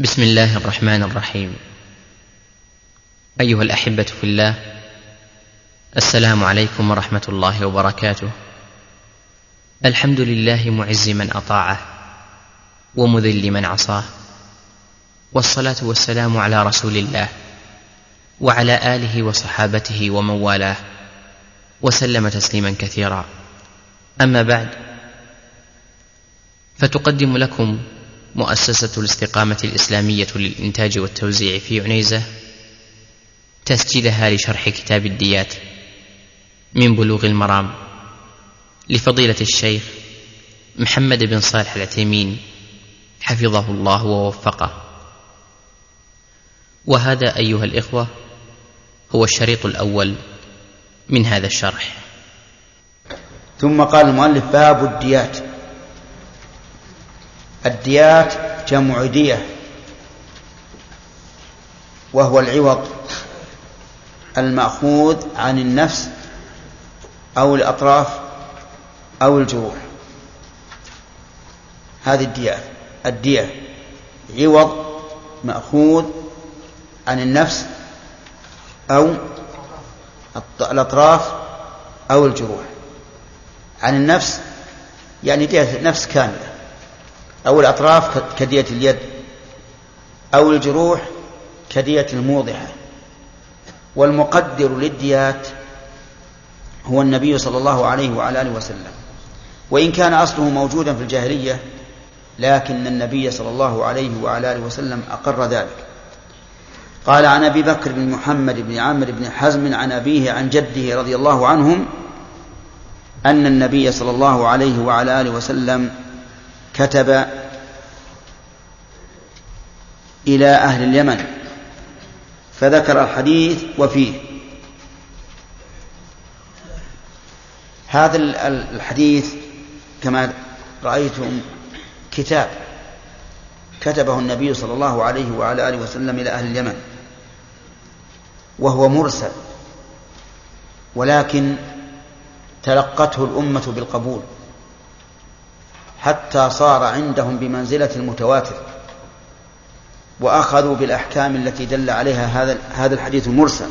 بسم الله الرحمن الرحيم. أيها الأحبة في الله، السلام عليكم ورحمة الله وبركاته. الحمد لله معز من أطاعه ومذل من عصاه، والصلاة والسلام على رسول الله وعلى آله وصحابته ومن والاه، وسلم تسليما كثيرا. أما بعد، فتقدم لكم مؤسسة الاستقامة الإسلامية للإنتاج والتوزيع في عنيزة تسجيلها لشرح كتاب الديات من بلوغ المرام لفضيلة الشيخ محمد بن صالح العثيمين حفظه الله ووفقه. وهذا أيها الإخوة هو الشريط الأول من هذا الشرح. ثم قال المؤلف: باب الديات. الديات جمع دية، وهو العوض المأخوذ عن النفس أو الأطراف أو الجروح. هذه الدية عوض مأخوذ عن النفس أو الأطراف أو الجروح. عن النفس يعني دية نفس كاملة، أو الأطراف كدية اليد، أو الجروح كدية الموضحة. والمقدر للديات هو النبي صلى الله عليه وعلى آله وسلم، وإن كان أصله موجودا في الجاهلية، لكن النبي صلى الله عليه وعلى آله وسلم أقر ذلك. قال: عن أبي بكر بن محمد بن عامر بن حزم عن أبيه عن جده رضي الله عنهم أن النبي صلى الله عليه وعلى آله وسلم كتب إلى أهل اليمن، فذكر الحديث وفيه. هذا الحديث كما رأيتم كتاب كتبه النبي صلى الله عليه وعلى آله وسلم إلى أهل اليمن، وهو مرسل، ولكن تلقته الأمة بالقبول حتى صار عندهم بمنزلة المتواتر، وأخذوا بالأحكام التي دل عليها هذا الحديث المرسل.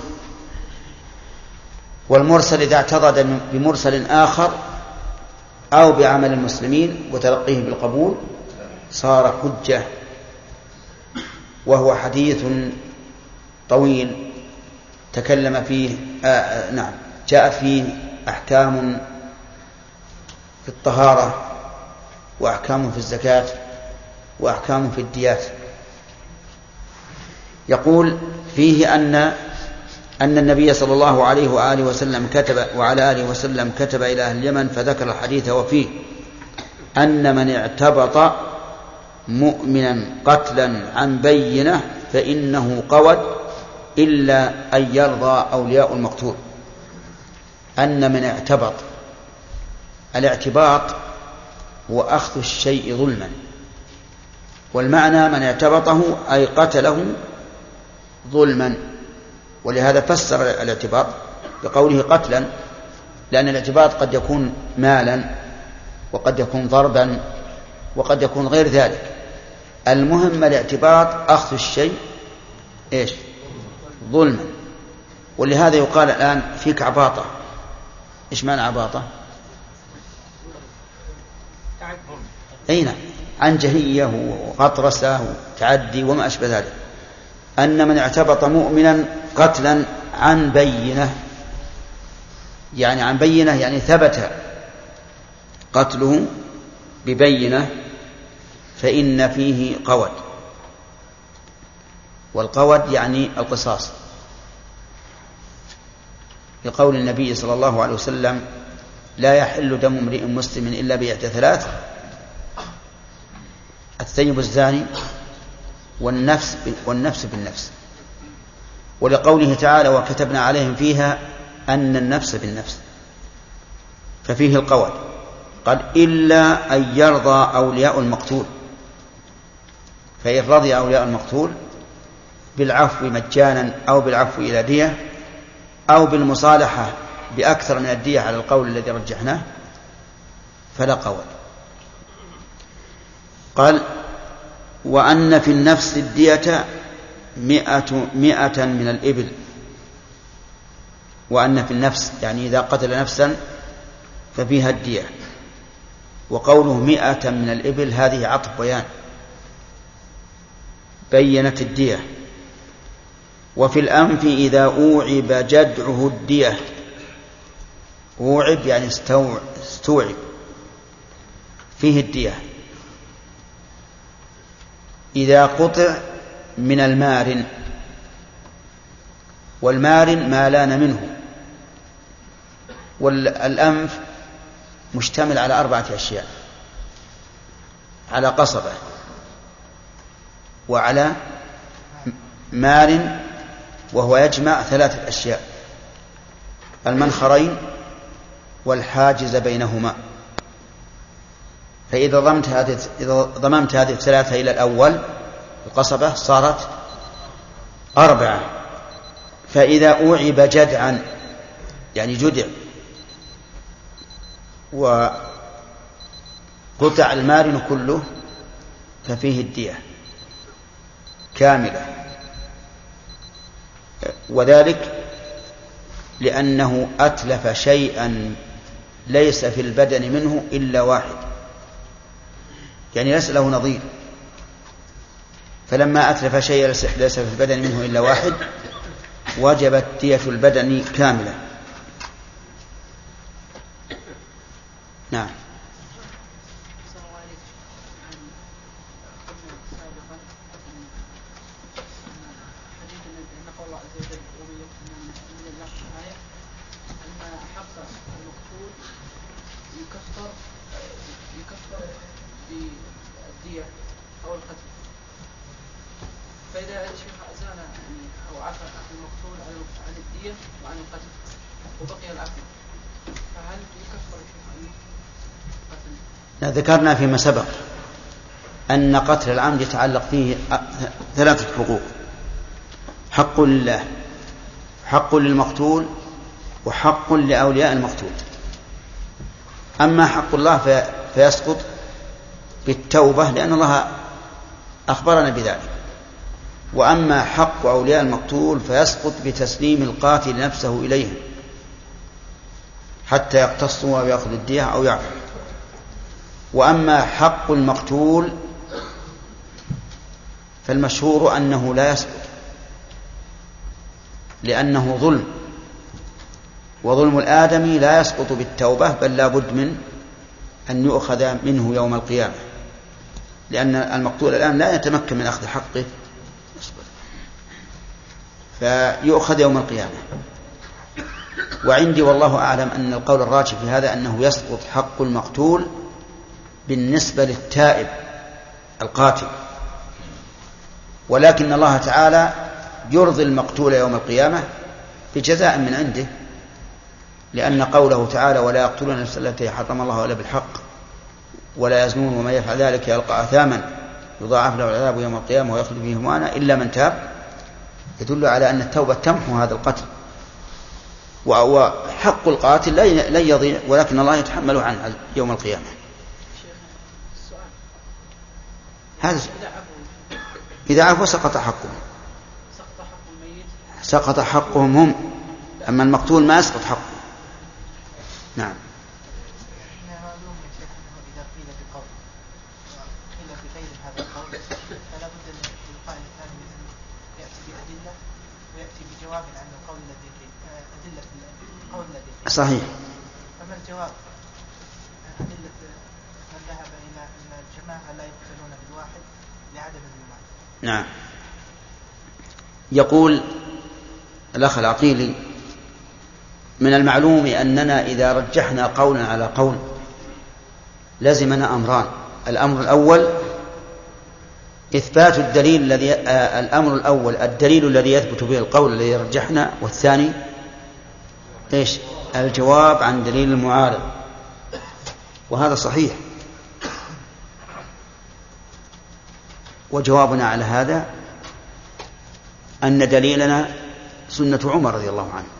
والمرسل إذا اعتضد بمرسل آخر أو بعمل المسلمين وتلقيه بالقبول صار حجة. وهو حديث طويل تكلم فيه جاءت فيه أحكام في الطهارة، وأحكام في الزكاة، وأحكام في الديات. يقول فيه أن النبي صلى الله عليه وآله وسلم وعلى آله وسلم كتب إلى أهل اليمن، فذكر الحديث وفيه أن من اعتبط مؤمنا قتلا عن بينة فإنه قود إلا أن يرضى أولياء المقتول. أن من اعتبط، الاعتباط هو أخذ الشيء ظلما، والمعنى من اعتبطه أي قتله ظلما. ولهذا فسر الاعتباط بقوله قتلا، لأن الاعتباط قد يكون مالا، وقد يكون ضربا، وقد يكون غير ذلك. المهم الاعتباط أخذ الشيء ظلما. ولهذا يقال الآن فيك عباطة. إيش معنى عباطة؟ أين عن جهية وغطرسة وتعدي وما أشبه ذلك. أن من اعتبط مؤمنا قتلا عن بينة، يعني عن بينة يعني ثبت قتله ببينة، فإن فيه قود. والقود يعني القصاص، لقول النبي صلى الله عليه وسلم: لا يحل دم امرئ مسلم إلا بإحدى ثلاث: الثيب الزاني، والنفس بالنفس. ولقوله تعالى: وكتبنا عليهم فيها أن النفس بالنفس، ففيه القود. قال: إلا أن يرضى أولياء المقتول. فإن رضي أولياء المقتول بالعفو مجانا، أو بالعفو إلى دية، أو بالمصالحة بأكثر من الدية على القول الذي رجحناه، فلا قود. قال: وأن في النفس الدية 100 من الإبل. وأن في النفس يعني إذا قتل نفسا ففيها الدية. وقوله 100 من الإبل هذه عطف بيان، بينت الدية. وفي الأنف إذا أوعب جدعه الدية، أوعب يعني استوعب، فيه الدية. إذا قطع من المارن، والمارن ما لان منه. والأنف مشتمل على 4 أشياء: على قصبة، وعلى مارن وهو يجمع 3 أشياء: المنخرين والحاجز بينهما. فإذا ضممت هذه 3 إلى الأول القصبة صارت 4. فإذا أوعب جدعا يعني جدع وقطع المارن كله ففيه الدية كاملة، وذلك لأنه أتلف شيئا ليس في البدن منه إلا واحد، يعني ليس له نظير. فلما أتلف شيئا ليس في البدن منه إلا واحد وجبت دية البدن كاملة. نعم. بالدية أو القتل. فإذا الشيخ أزال أو عفى المقتول عن الدية وعن القتل وبقي العفو، فهل يكفر الشيخ عن القتل؟ ذكرنا فيما سبق أن قتل العمد يتعلق فيه 3 حقوق: حق لله، حق للمقتول، وحق لأولياء المقتول. أما حق الله فيسقط بالتوبة لأن الله أخبرنا بذلك. وأما حق أولياء المقتول فيسقط بتسليم القاتل نفسه إليهم حتى يقتصوا أو يأخذ الدية أو يعفو. وأما حق المقتول فالمشهور أنه لا يسقط لأنه ظلم، وظلم الآدمي لا يسقط بالتوبة بل لا بد من أن يؤخذ منه يوم القيامة، لأن المقتول الآن لا يتمكن من أخذ حقه فيؤخذ يوم القيامة. وعندي والله أعلم أن القول الراجح في هذا أنه يسقط حق المقتول بالنسبة للتائب القاتل، ولكن الله تعالى يرضي المقتول يوم القيامة بجزاء من عنده، لأن قوله تعالى: ولا يقتلون النفس التي حرم الله إلا بالحق ولا يزنون ومن يفعل ذلك يلقى أثاما يضاعف له العذاب يوم القيامة ويخلد فيه مهانا إلا من تاب، يدل على أن التوبة تمحو هذا القتل. وحق القاتل لن يضيع، ولكن الله يتحمله عنه يوم القيامة. هذا إذا عفوا سقط حقهم، سقط حقهم هم، أما المقتول ما يسقط حقه. نعم. صحيح. فما الجواب؟ أدلة من ذهب إلى أن الجماعة لا يقتلون بالواحد لعدم الجماعة. نعم. يقول الأخ العقيلي: من المعلوم أننا إذا رجحنا قولا على قول لزمنا أمران: الأمر الأول إثبات الدليل الذي الأمر الأول الدليل الذي يثبت به القول الذي رجحنا، والثاني إيش؟ الجواب عن دليل المعارض. وهذا صحيح. وجوابنا على هذا أن دليلنا سنة عمر رضي الله عنه،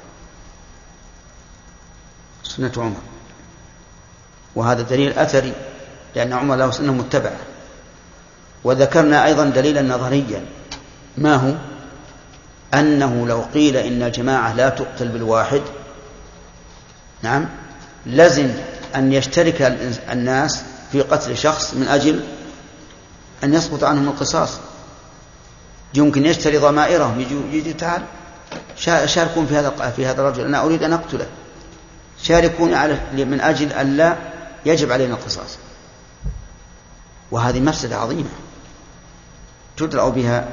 سنة عمر، وهذا دليل أثري لأن عمر له سنة متبعة. وذكرنا أيضا دليلا نظريا، ما هو؟ أنه لو قيل إن الجماعة لا تقتل بالواحد، نعم، لازم أن يشترك الناس في قتل شخص من أجل أن يسقط عنهم القصاص. يمكن يشتري ضمائرهم، يجي تعال شاركون في هذا الرجل، أنا أريد أن أقتله، شاركوني من أجل أن لا يجب علينا القصاص. وهذه مفسدة عظيمة يدرأ بها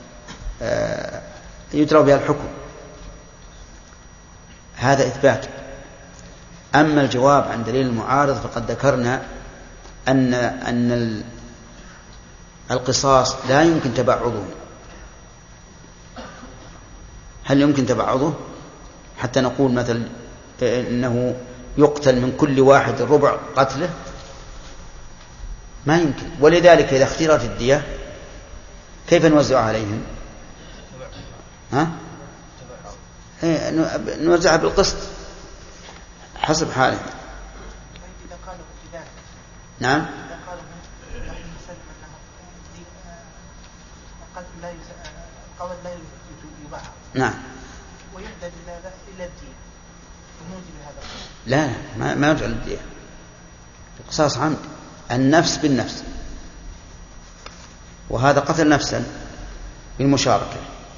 الحكم. هذا إثبات. أما الجواب عن دليل المعارض فقد ذكرنا أن القصاص لا يمكن تبعضه. هل يمكن تبعضه حتى نقول مثلا إنه يقتل من كل واحد ربع قتله؟ ما يمكن. ولذلك إذا اختيرت الدية كيف نوزع عليهم؟ نوزعها بالقسط حسب حالهم. نعم. القول لا يباح. نعم. ويهدى إلى الدين بموجب هذا. لا، ما يرجع للدية. القصاص عمد، النفس بالنفس، وهذا قتل نفسا بالمشاركة.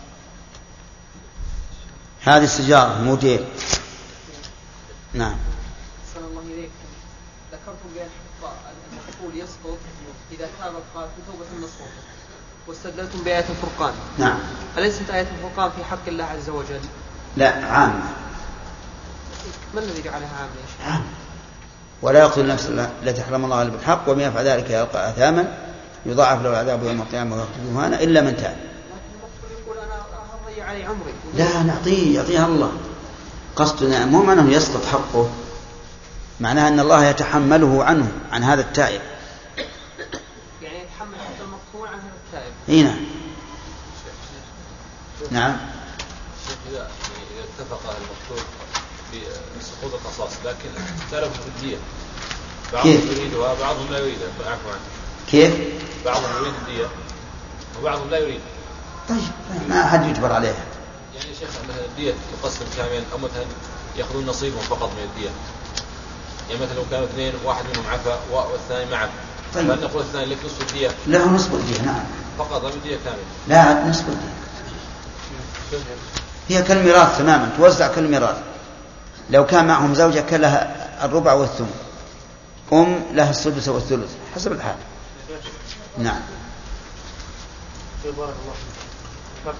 هذه السجارة موديل. نعم. صلى الله إليكم. ذكرتم بأن المقتول يسقط إذا تاب القاتل توبة نصوحة، واستدلتم بآية الفرقان. نعم. أليست آية الفرقان في حق الله عز وجل؟ لا، عامة. ما الذي جعلها عامة يا شيخ؟ عامة. ولا يقتل النفس التي حرم الله إلا بالحق ومن يفعل ذلك يلقى آثاما يضاعف له العذاب يوم القيامة ويخلد مهانا إلا من تاب. يقول أنا أضيع علي عمري. لا، يعطيها الله. قصدنا مو معناه يسقط حقه، معناها أن الله يتحمله عنه، عن هذا التائب. يعني يتحمل حق المقتول عن هذا التائب. هنا. نعم. إذا اتفق المقتول بسقوط القصاص لكن اختلفوا في الدية، بعضهم يريدها بعضهم لا يريدها، فأعفوا عنه. كيف؟ بعضهم يريد الدية وبعضهم لا يريد. طيب ما أحد يجبر عليها. يعني يا شيخ مثلا الدية تقسم كاملا، أو مثلا يأخذون نصيبهم فقط من الدية. يعني مثلا لو كانوا اثنين واحد منهم عفا والثاني ما عفا، طيب. فهل نقول الثاني لك نصف الدية؟ له نصف الدية. نعم. فقط هم الدية كاملة. لا، نصف الدية. هي كالميراث تماما، توزع كالميراث. لو كان معهم زوجة كان لها الربع والثمن، لها السدس والثلث حسب الحال. نعم. بارك الله فيك.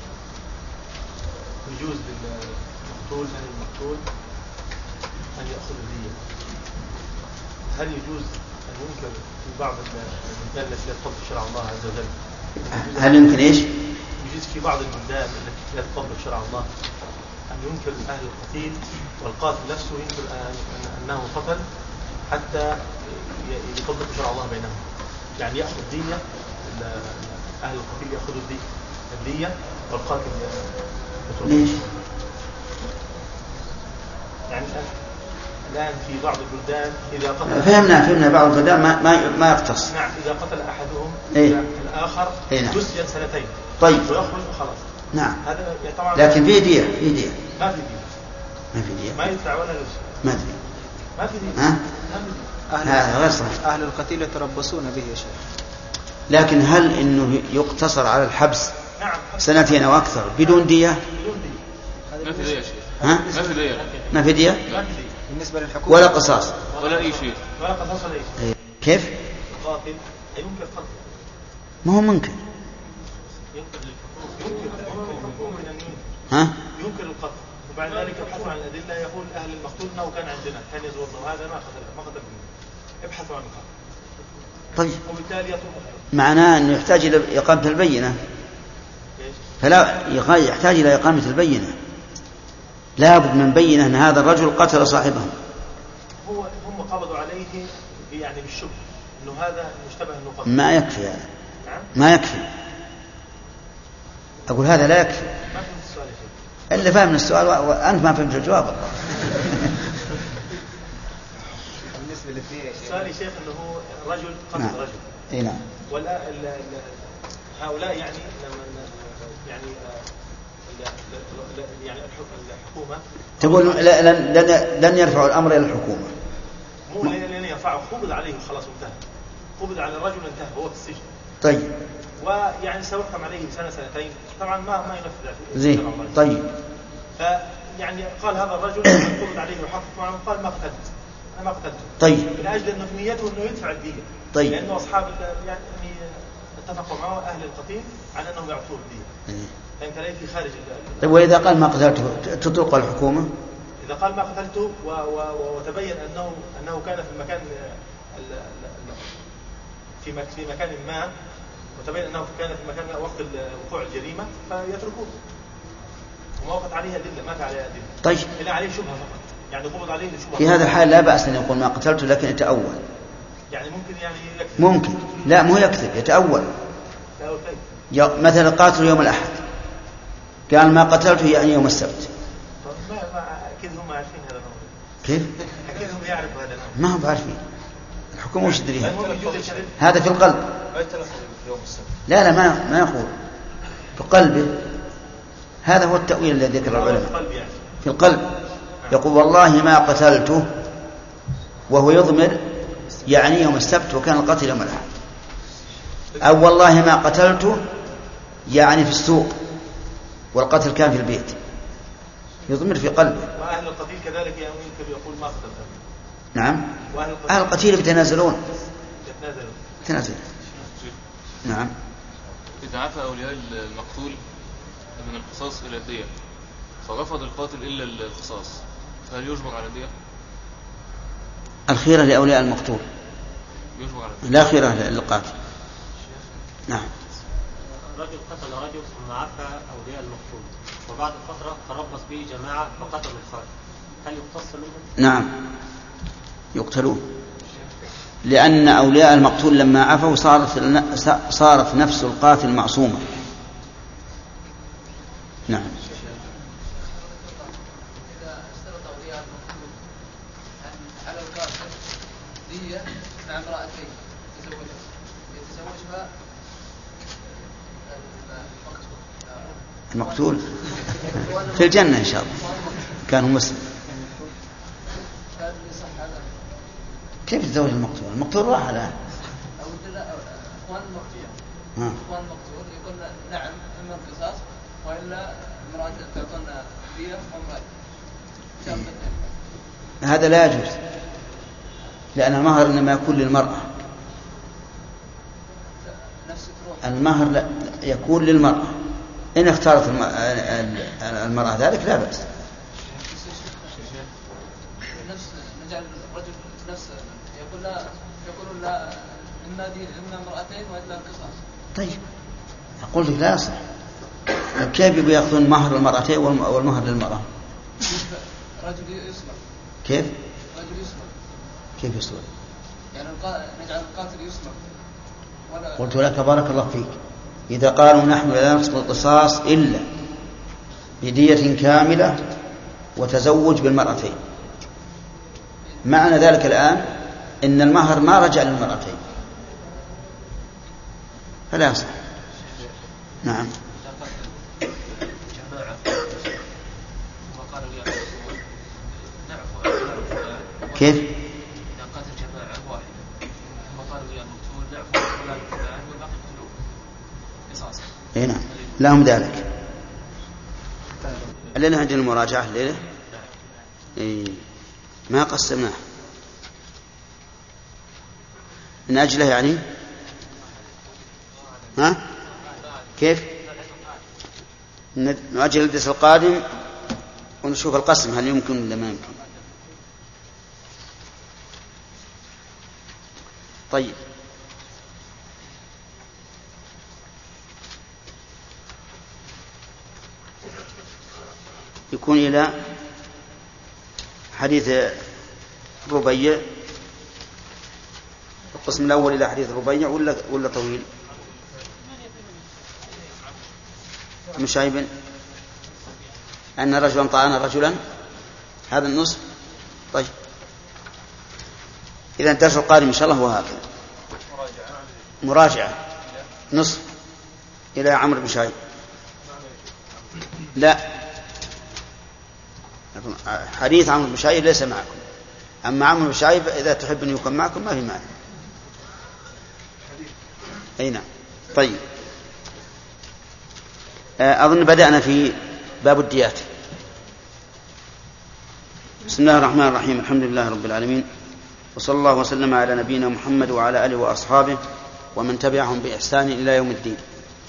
يجوز للمقتول أن يأخذ الدية. هل يجوز أن ينكر في بعض البلدان التي لا تطبق شرع الله عز وجل؟ هل يمكن إيش؟ يجوز في بعض البلدان التي لا تطبق شرع الله أن ينكر أهل القتيل والقاتل نفسه ينكر أنه قتل حتى يطبق شرع الله بينهم. يعني يأخذ الدية، أهل القتيل يأخذوا الدية والقاتل ليش؟ يعني الآن في بعض البلدان إذا قتل فهمنا بعض البلدان ما يقتص. نعم. إذا قتل أحدهم الآخر نعم. يسجن 2 سنين. طيب. ويخرج وخلاص. نعم. هذا طبعا. لكن في دية. ما في دية. ما يدفع ولا يسجن. ما أدري. ما في دية. هذا غير صحيح. أهل القتيل يتربصون به يا شيخ. لكن هل إنه يقتصر على الحبس؟ نعم. 2 أو أكثر بدون دية؟ ما في دية شيء. ما في دية. بالنسبة للحكومة ولا قصاص ولا أي شيء. ولا قصاص ولا أي شيء. كيف؟ القاتل ينكر قتله. ما هو ممكن. ينكر القتل وبعد ذلك يبحثوا عن الأدلة. يقول أهل المقتول أنه كان عندنا كان يزورنا وهذا ما قتل منه. ابحثوا عن القتل. طيب. وبالتالي يطلب. معناه أنه يحتاج إلى إقامة البينة. فلا يحتاج إلى إقامة البينة. لا بد من بينة أن هذا الرجل قتل صاحبه. هم قبضوا عليه يعني بالشبه أنه هذا مشتبه أنه قتل. ما يكفي هذا. نعم؟ ما يكفي. أقول هذا لا يكفي. ما فهمت السؤال يا شيخ. إلا فهم السؤال وأنت ما فهمت الجواب. بالنسبة للدية السؤال يا شيخ أنه رجل قتل رجل اي نعم. هؤلاء يعني يعني الحكومة تقول لن يرفعوا الأمر إلى الحكومة. مو لن يرفعوا، قبض عليه وخلاص انتهى، قبض على الرجل انتهى هو في السجن. طيب. ويعني سيحكم عليه سنة سنتين، طبعا ما ينفذ. زين. طيب. فيعني قال هذا الرجل قبض عليه وحقق معه، قال ما قتلت، أنا ما قتلته. طيب. من أجل أنه في نيته أنه يدفع الدية. طيب. لأنه أصحاب يعني اتفقوا معه أهل القتيل على أنهم يعطوه الدية. فأنت ليه في خارج. طيب وإذا قال ما قتلته تطلق الحكومة؟ إذا قال ما قتلته وتبين أنه كان في المكان في مكان ما، وتبين أنه كان في مكان وقت وقوع الجريمة، فيتركوه. وما وقت عليه أدلة، ما في عليه أدلة. طيب. إلا عليه شبهة فقط، يعني قبض عليه لشبهة. في هذا الحال لا بأس أن يقول ما قتلته، لكن يتأول. يعني ممكن يعني يكذب. ممكن. لا مو يكذب، يتأول. مثلا قاتل يوم الأحد، قال ما قتلته يعني يوم السبت. أكيد هم عارفين هذا الأمر. كيف؟ أكيد هم يعرفوا هذا الأمر. ما هم عارفين. الحكومة وش تدريها؟ هذا في القلب. لا ما يقول في قلبه. هذا هو التأويل الذي ذكر العلماء. في القلب يقول والله ما قتلته، وهو يضمر يعني يوم السبت وكان القتل يوم الأحد. أو والله ما قتلته يعني في السوق والقتل كان في البيت، يضمر في قلبه. وأهل القتيل كذلك يمكن يقول ما قتلته. نعم. أهل القتيل يتنازلون. يتنازلون. نعم. إذا عفى أولياء المقتول من القصاص إلى الدية فرفض القاتل إلا القصاص، فهل يجبر على الدية؟ الخيرة لأولياء المقتول، لا خيرة للقاتل. نعم. رجل قتل رجل ثم عفى أولياء المقتول، وبعد فترة تربص به جماعة فقتلوا القاتل، هل يقتص منهم؟ نعم يقتلون، لأن أولياء المقتول لما عفوا صارت نفس القاتل معصومة. نعم. إذا اشترط أولياء المقتول على القاتل دية مع امرأتين يتزوجها المقتول في الجنة إن شاء الله كانوا مسلم. كيف يتزوج المقتول؟ المقتول راح الآن. أخوان المقتول يقول نعم إما القصاص وإلا امرأة تعطونا دية وامرأة. هذا لا يجوز، لأن المهر إنما يكون للمرأة. المهر لا يكون للمرأة، إن اختارت المرأة ذلك لا بأس. نجعل الرجل نفسه يقول لا إما دين إما امرأتين وإلا القصاص. طيب أقول لك لا يصح. كيف يأخذون مهر المرأتين والمهر للمرأة؟ رجل يسمع. كيف؟ رجل يسمع. كيف يسمع؟ يعني نجعل القاتل يسمع. قلت لك بارك الله فيك، إذا قالوا نحن لا نقسم القصاص إلا بدية كاملة وتزوج بالمرأتين، معنى ذلك الآن إن المهر ما رجع للمرأتين، فلا يصح. نعم. كيف؟ اي نعم لهم ذلك. الليلة عندنا المراجعة الليلة ما قسمناه من أجله يعني. ها كيف نؤجل الدرس القادم ونشوف القسم هل يمكن ولا ما يمكن. طيب يكون إلى حديث ربيع، القسم الأول إلى حديث ربيع ولا طويل؟ مشايب أن رجلا طعن رجلا، هذا النصف. طيب إذا الدرس القادم إن شاء الله هو هكذا. مراجعة نصف إلى عمرو بن شعيب. لا، حديث عمرو بن شعيب ليس معكم، أما عمرو بن شعيب إذا تحب أن يكون معكم ما في مانع. أي نعم. طيب، أظن بدأنا في باب الديات. بسم الله الرحمن الرحيم، الحمد لله رب العالمين، وصلى الله وسلم على نبينا محمد وعلى آله وأصحابه ومن تبعهم بإحسان إلى يوم الدين.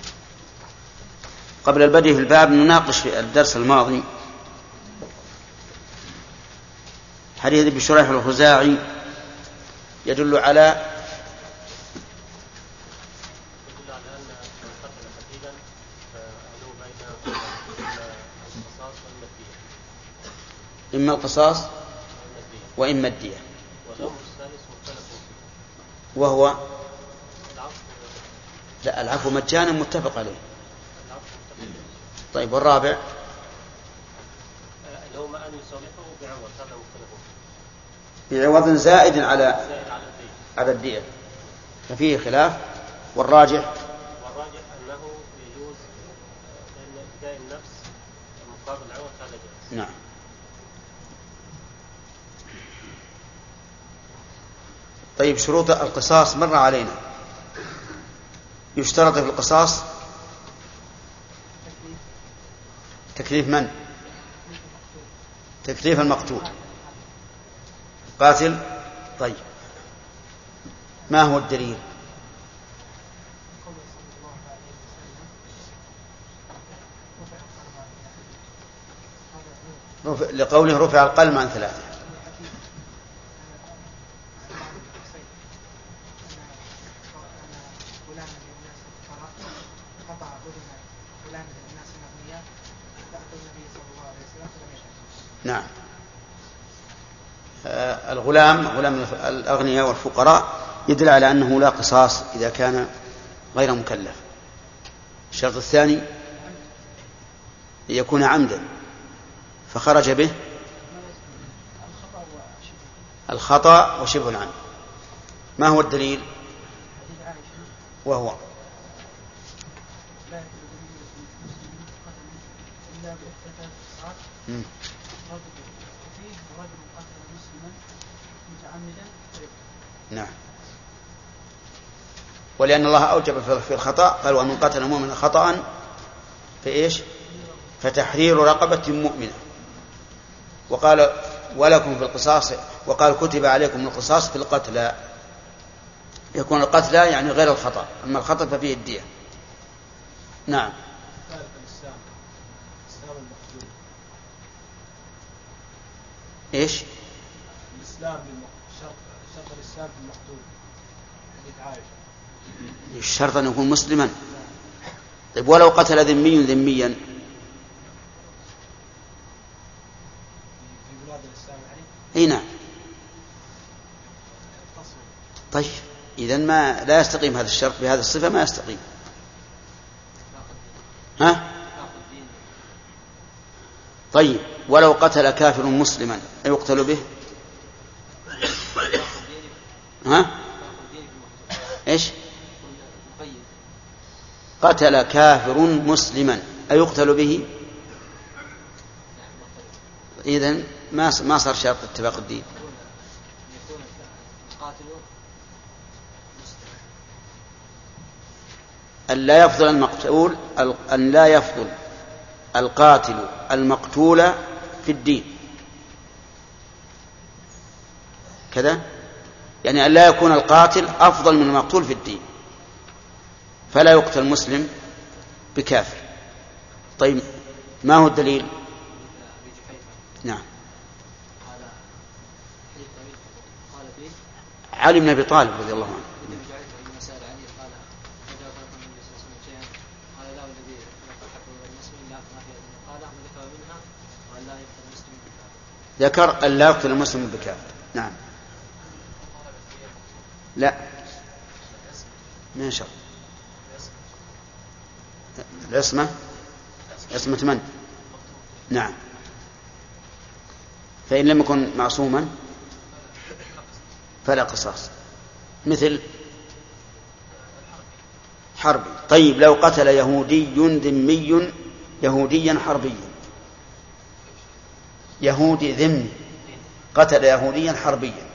قبل البدء في الباب نناقش في الدرس الماضي حديث ابن شريح الخزاعي يدل على أن قتل قتيلا فله بين القصاص والمدية. إما القصاص وإما الدية. والأمر الثالث مختلف فيه وهو العفو. لا، العفو مجانا متفق عليه. العفو مختلف. طيب، والرابع اللي هو ما أن يصالحه بعوض، هذا مختلف فيه. بعوض زائد على زائد على الدين. الدية، ففيه خلاف. والراجح أنه يجوز لأن إفداء النفس مقابل العوض هذا جائز. نعم. طيب، شروط القصاص مر علينا. يشترط في القصاص تكليف من؟ تكليف المقتول قاتل. طيب، ما هو الدليل؟ لقوله رفع القلم عن ثلاثة. نعم. الغلام الأغنياء والفقراء يدل على أنه لا قصاص إذا كان غير مكلف. الشرط الثاني يكون عمدا فخرج به الخطأ وشبه العمد. ما هو الدليل؟ وهو نعم. ولأن الله أوجب في الخطأ قال ومن قتل مؤمنا خطأ فإيش؟ فتحرير رقبة مؤمنة. وقال ولكم في القصاص، وقال كتب عليكم القصاص في القتلى. يكون القتلى يعني غير الخطأ، أما الخطأ ففيه الدية. نعم. إيش؟ الإسلام شرط الإسلام في المقتول حديث عائشة. الشرط أن يكون مسلما. طيب، ولو قتل ذمي ذميا في بلاد الإسلام يعني؟ أي نعم. طيب، إذن ما لا يستقيم هذا الشرط بهذه الصفة، ما يستقيم. ها؟ طيب، ولو قتل كافر مسلما أيقتل به؟ ها؟ إيش؟ قتل كافر مسلما أيقتل به؟ إذن ما صار شرط اتفاق الدين. أن لا يفضل المقتول، أن لا يفضل القاتل المقتول في الدين كذا، يعني أن لا يكون القاتل أفضل من المقتول في الدين، فلا يقتل مسلم بكافر. طيب، ما هو الدليل؟ نعم. علي بن أبي طالب رضي الله عنه. ذكر أن لا يقتل المسلم بكافر. نعم. لا، ما شرط. العصمة عصمة من؟ نعم. فإن لم يكن معصوما فلا قصاص. مثل حربي. طيب لو قتل يهودي ذمي يهوديا حربيا، يهودي ذمي قتل يهوديا حربيا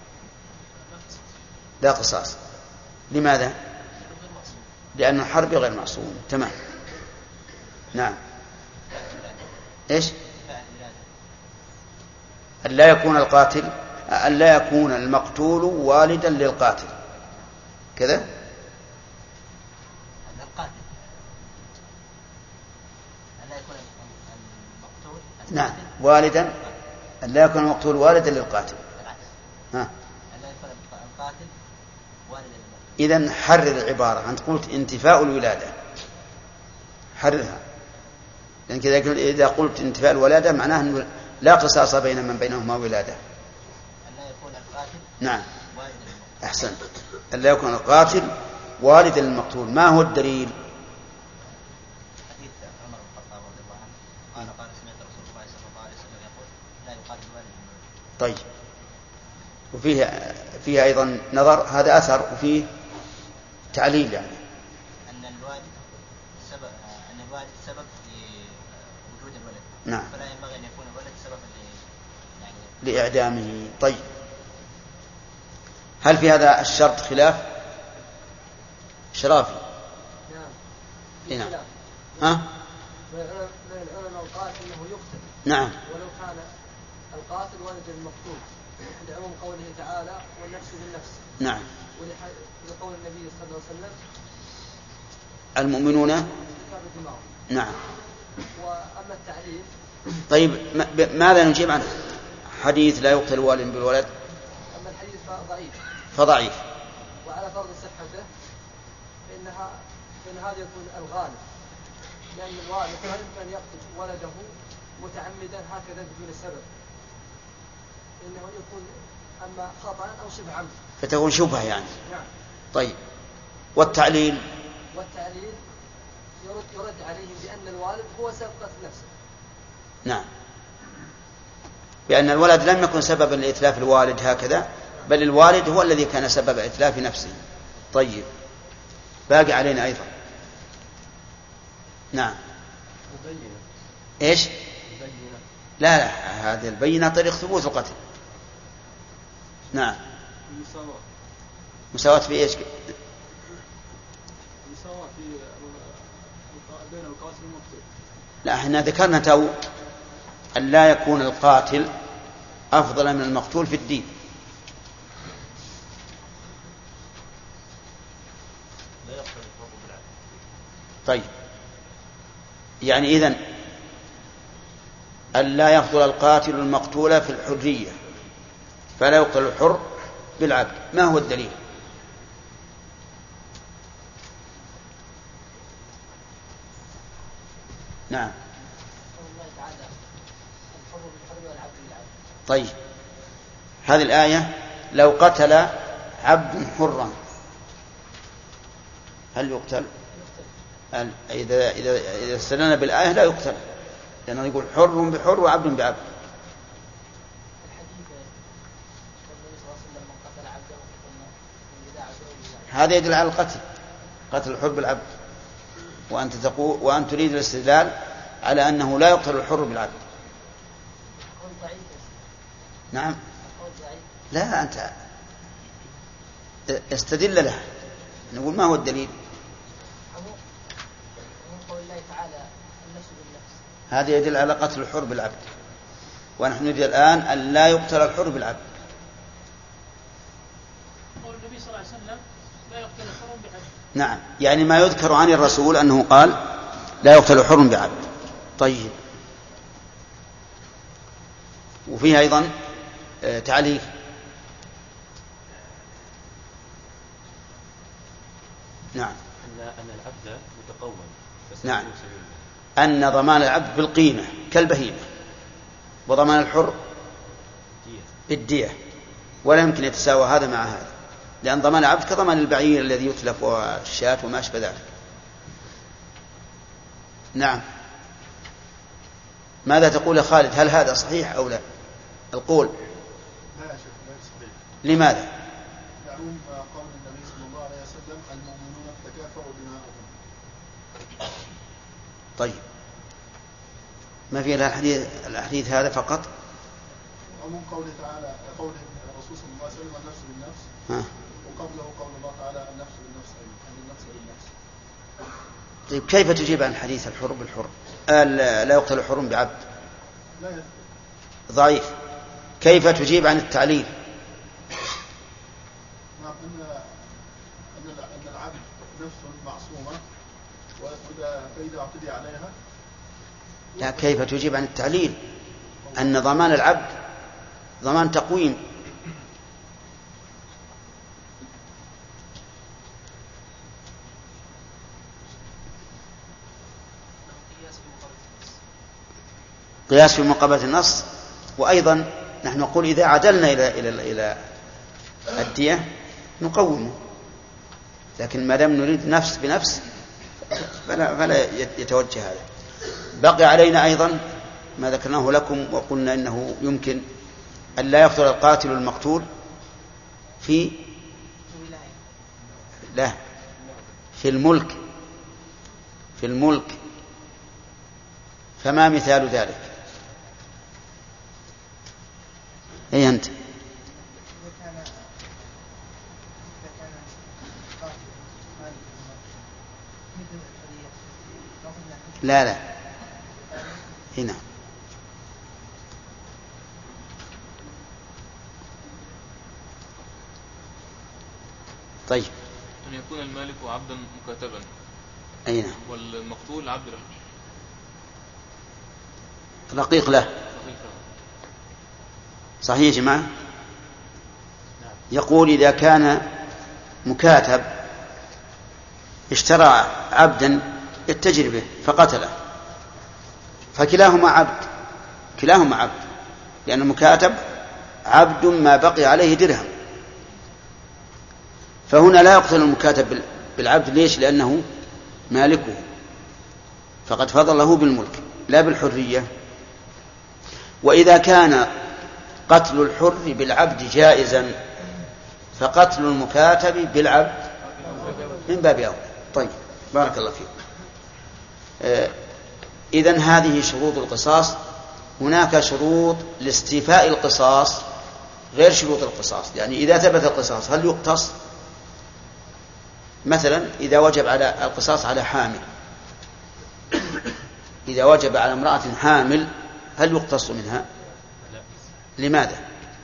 لا قصاص. لماذا؟ لأن الحرب غير معصوم. تمام. نعم. إيش؟ أن لا يكون القاتل، أن لا يكون المقتول والدا للقاتل كذا. نعم والدا، أن لا يكون المقتول والدا للقاتل. ها. إذن حرر العبارة. أنت قلت انتفاء الولادة، حررها، لأن كذا إذا قلت انتفاء الولادة معناه أنه لا قصاص بين من بينهما ولادة. نعم أحسن. أن لا يكون القاتل والدا للمقتول. ما هو الدليل؟ حديث عمر بن الخطاب رضي الله عنه قال سمعت رسول الله صلى الله عليه وسلم يقول لا يقاتل والد. طيب. وفيه أيضا نظر، هذا أثر، وفيه تعليل يعني أن الوالد سبب لوجود الولد. نعم. فلا ينبغي أن يكون الولد سببا لإعدامه. طيب هل في هذا الشرط خلاف؟ شرافي. نعم. نعم. ها؟ العلماء قال إنه يقتل. نعم. ولو كان القاتل ولد المقتول، لعموم قوله تعالى والنفس بالنفس. نعم. ولقول النبي صلى الله عليه وسلم المؤمنون. نعم. وأما التعليل. طيب ماذا نجيب عنه؟ حديث لا يقتل والد بالولد. أما الحديث فضعيف. وعلى فرض صحته فإن هذا يكون الغالب، لأن الوالد لا يمكن أن يقتل ولده متعمدا هكذا بدون سبب، إنه يكون أما خطأ أو شبه عمد، فتكون شبهة يعني. نعم. طيب والتعليل يرد عليهم بأن الوالد هو سبب قتل نفسه. نعم، بأن الولد لم يكن سببا لإتلاف الوالد هكذا، بل الوالد هو الذي كان سبب إتلاف نفسه. طيب باقي علينا أيضا. نعم. البينة. إيش؟ البينة. لا هذه البينة طريق ثبوت القتل. نعم. مساواة في إيش؟ مساواة في بين القاتل والمقتول. لا احنا ذكرنا تو أن لا يكون القاتل أفضل من المقتول في الدين. طيب يعني إذن أن لا يفضل القاتل المقتول في الحرية، فلا يقتل الحر بالعبد. ما هو الدليل؟ نعم. طيب هذه الآية لو قتل عبد حرا هل يقتل؟ إذا استدلنا بالآية لا يقتل، لأنه يقول حر بحر وعبد بعبد. هذا يدل على القتل، قتل الحر بالعبد، وأنت تريد الاستدلال على أنه لا يقتل الحر بالعبد. نعم. لا أنت استدل له، نقول ما هو الدليل؟ هذا يدل على قتل الحر بالعبد، ونحن نريد الآن أن لا يقتل الحر بالعبد. قول النبي صلى الله عليه وسلم لا يقتل الحر بعبد. نعم، يعني ما يذكر عن الرسول أنه قال لا يقتل حر بعبد. طيب وفيها أيضا تعليق. نعم. أن العبد متقوم. نعم. أن ضمان العبد بالقيمة كالبهيمة، وضمان الحر بالدية، ولا يمكن يتساوى هذا مع هذا، لأن ضمان العبد كضمان البعير الذي يتلف والشاة وما أشبه ذلك. نعم. ماذا تقول يا خالد؟ هل هذا صحيح أو لا؟ القول لا يا شيخ لا صحيح. لماذا؟ يعم قول النبي صلى الله عليه وسلم المؤمنون تكافأوا دماؤهم طيب ما في إلا الحديث هذا فقط. ومن قوله تعالى قول الرسول صلى الله عليه وسلم النفس بالنفس، وقبله قول الله تعالى النفس بالنفس أي النفس بالنفس. طيب كيف تجيب عن حديث الحر بالحر؟ لا يقتل الحر بعبد؟ لا يثبت. ضعيف. كيف تجيب عن التعليل؟ نعم أن العبد نفس معصومة فإذا اعتدي عليها. لا، كيف تجيب عن التعليل أن ضمان العبد ضمان تقويم؟ قياس في مقابلة النص. وأيضا نحن نقول إذا عدلنا إلى الدية نقومه، لكن ما دام نريد نفس بنفس فلا يتوجه هذا. بقي علينا أيضا ما ذكرناه لكم وقلنا إنه يمكن أن لا يقتل القاتل المقتول في الملك. فما مثال ذلك؟ أي أنت؟ لا هنا طيب أن يكون المالك عبدا مكاتبا. أين؟ والمقتول عبد رقيق له. صحيح يا جماعة؟ يقول إذا كان مكاتب اشترى عبدا يتجر به فقتله فكلاهما عبد، لأن المكاتب عبد ما بقي عليه درهم، فهنا لا يقتل المكاتب بالعبد. ليش؟ لأنه مالكه، فقد فضله بالملك لا بالحرية. وإذا كان قتل الحر بالعبد جائزا فقتل المكاتب بالعبد من باب أولى. طيب بارك الله فيكم. إذن هذه شروط القصاص. هناك شروط لاستيفاء القصاص غير شروط القصاص، يعني إذا ثبت القصاص هل يقتص؟ مثلا إذا وجب على القصاص على حامل، إذا وجب على امرأة حامل هل يقتص منها؟ لماذا؟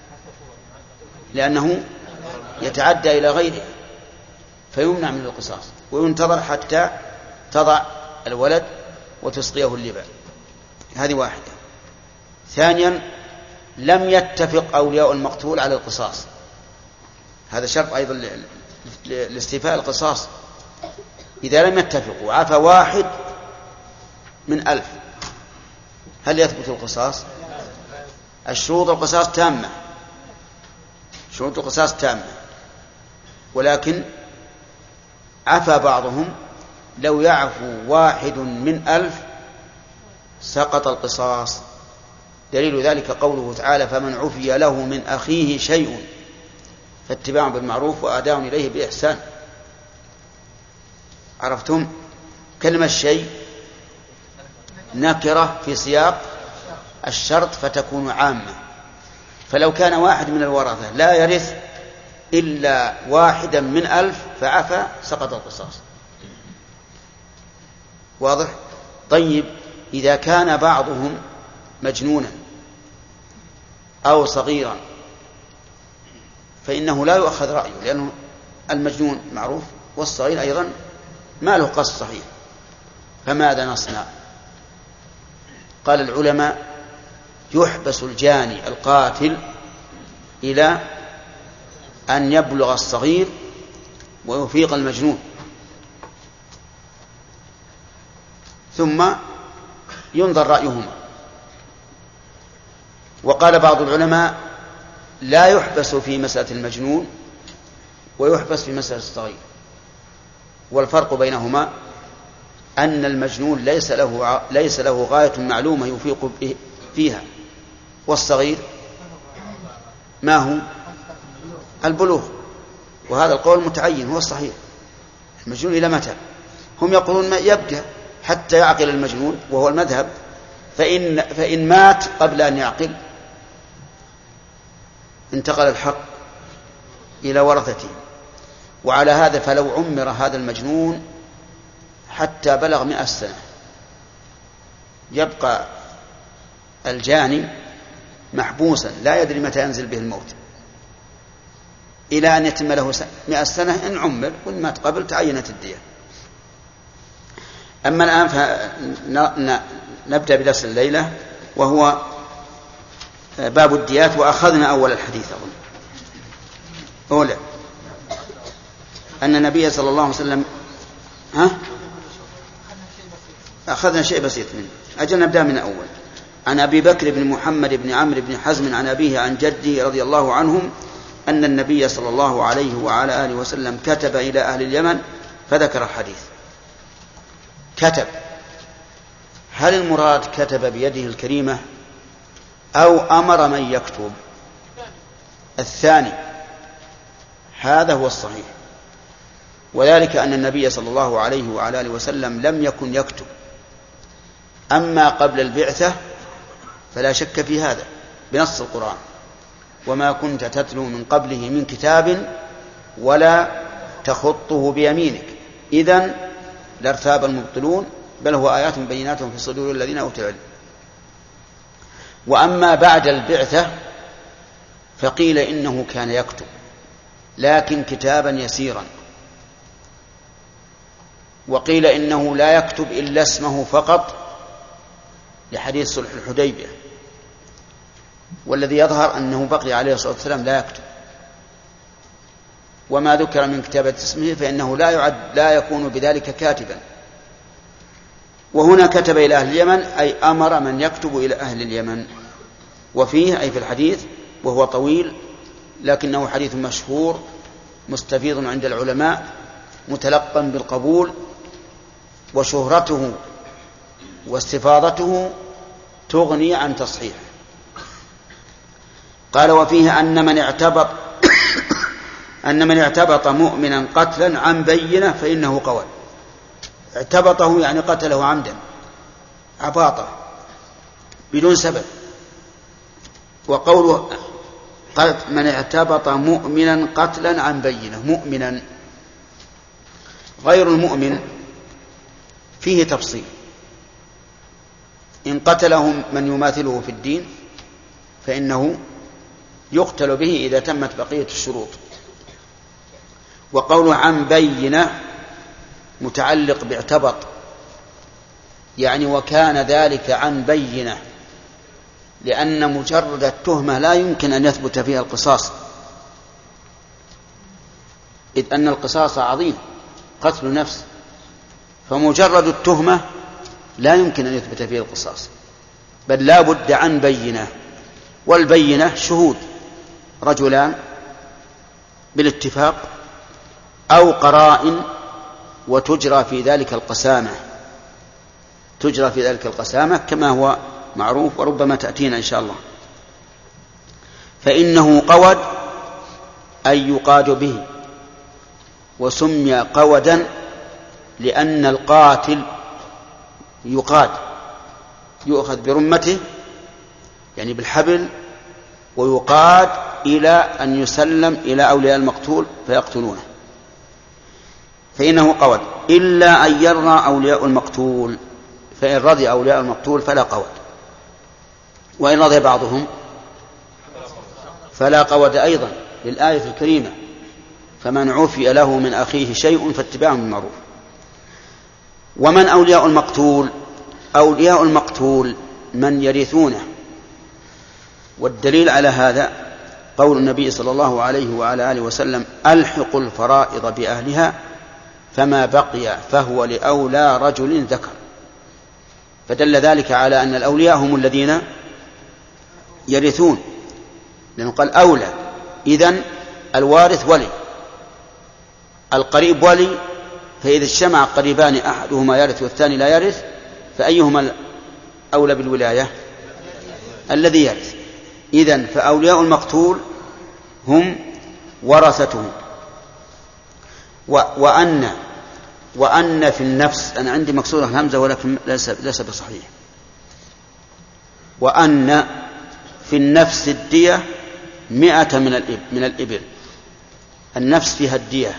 لأنه يتعدى إلى غيره فيمنع من القصاص وينتظر حتى تضع الولد وتسقيه اللبن. هذه واحدة. ثانيا لم يتفق أولياء المقتول على القصاص، هذا شرط أيضا لاستيفاء القصاص. إذا لم يتفقوا عفى واحد من 1000 هل يثبت القصاص؟ الشروط القصاص تامة، شروط القصاص تامة، ولكن عفى بعضهم. لو يعفو واحد من 1000 سقط القصاص. دليل ذلك قوله تعالى فمن عفي له من أخيه شيء فاتباع بالمعروف وأداء إليه بإحسان. عرفتم؟ كلمة شيء نكرة في سياق الشرط فتكون عامة، فلو كان واحد من الورثة لا يرث إلا واحدا من 1000 فعفى سقط القصاص. واضح؟ طيب إذا كان بعضهم مجنونا أو صغيرا فإنه لا يؤخذ رأيه، لأنه المجنون معروف والصغير أيضا ما له قص صحيح. فماذا نصنع؟ قال العلماء يحبس الجاني القاتل إلى أن يبلغ الصغير ويفيق المجنون، ثم ينظر رأيهما. وقال بعض العلماء لا يحبس في مسألة المجنون ويحبس في مسألة الصغير، والفرق بينهما أن المجنون ليس له غاية معلومة يفيق فيها، والصغير ما هو البلوغ، وهذا القول متعين هو الصحيح. المجنون إلى متى؟ هم يقولون ما يبقى حتى يعقل المجنون وهو المذهب، فإن مات قبل أن يعقل انتقل الحق إلى ورثته. وعلى هذا فلو عمر هذا المجنون حتى بلغ 100 سنة يبقى الجاني محبوسا لا يدري متى ينزل به الموت إلى أن يتم له 100 سنة إن عمر، وإن مات قبل تعينت الدية. أما الآن فنبدأ بدرس الليلة وهو باب الديات، وأخذنا أول الحديث أظن أولا أن النبي صلى الله عليه وسلم أخذنا شيء بسيط منه. أجل نبدأ من أول. عن أبي بكر بن محمد بن عمرو بن حزم عن أبيه عن جده رضي الله عنهم أن النبي صلى الله عليه وعلى آله وسلم كتب إلى أهل اليمن فذكر الحديث. كتب، هل المراد كتب بيده الكريمة أو أمر من يكتب؟ الثاني، هذا هو الصحيح، وذلك أن النبي صلى الله عليه وعلى آله وسلم لم يكن يكتب. أما قبل البعثة فلا شك في هذا بنص القرآن: وما كنت تتلو من قبله من كتاب ولا تخطه بيمينك إذن لارتاب المبطلون بل هو آيات بينات في صدور الذين أوتوا العلم. وأما بعد البعثة فقيل إنه كان يكتب، لكن كتابا يسيرا، وقيل إنه لا يكتب إلا اسمه فقط لحديث صلح الحديبية، والذي يظهر أنه بقي عليه الصلاة والسلام لا يكتب، وما ذكر من كتابة اسمه فإنه لا يكون بذلك كاتبا. وهنا كتب إلى أهل اليمن أي أمر من يكتب إلى أهل اليمن. وفيه أي في الحديث، وهو طويل لكنه حديث مشهور مستفيض عند العلماء متلقا بالقبول، وشهرته واستفاضته تغني عن تصحيح. قال: وفيه أن من اعتبط مؤمنا قتلا عن بينة فإنه قول. اعتبطه يعني قتله عمدا، عباطة بدون سبب. وقوله من اعتبط مؤمنا قتلا عن بينة، مؤمنا غير المؤمن فيه تفصيل. إن قتله من يماثله في الدين فإنه يقتل به إذا تمت بقية الشروط. وقوله عن بينة متعلق باعتبط، يعني وكان ذلك عن بينة، لأن مجرد التهمة لا يمكن أن يثبت فيها القصاص، إذ أن القصاص عظيم، قتل نفس، فمجرد التهمة لا يمكن أن يثبت فيها القصاص، بل لا بد عن بينة. والبينة شهود، رجلان بالاتفاق أو قرائن، وتجرى في ذلك القسامة كما هو معروف، وربما تأتينا إن شاء الله. فإنه قود أي يقاد به، وسمي قودا لأن القاتل يقاد، يؤخذ برمته يعني بالحبل، ويقاد إلى أن يسلم إلى أولياء المقتول فيقتلونه. فإنه قود إلا أن يرضى أولياء المقتول، فإن رضي أولياء المقتول فلا قود، وإن رضي بعضهم فلا قود أيضا، للآية الكريمة: فمن عفي له من أخيه شيء فاتباع بالمعروف. ومن أولياء المقتول؟ أولياء المقتول من يرثونه. والدليل على هذا قول النبي صلى الله عليه وعلى آله وسلم: ألحقوا الفرائض بأهلها فما بقي فهو لأولى رجل ذكر. فدل ذلك على أن الأولياء هم الذين يرثون، لأنه قال أولى، إذن الوارث ولي، القريب ولي، فإذا اجتمع قريبان أحدهما يرث والثاني لا يرث فأيهما أولى بالولاية؟ الذي يرث. إذن فأولياء المقتول هم ورثته. وأن وأن في النفس، أنا عندي مكسورة الهمزة ولكن ليس بصحيح. وأن في النفس الدية 100 من الإبل. النفس فيها الدية،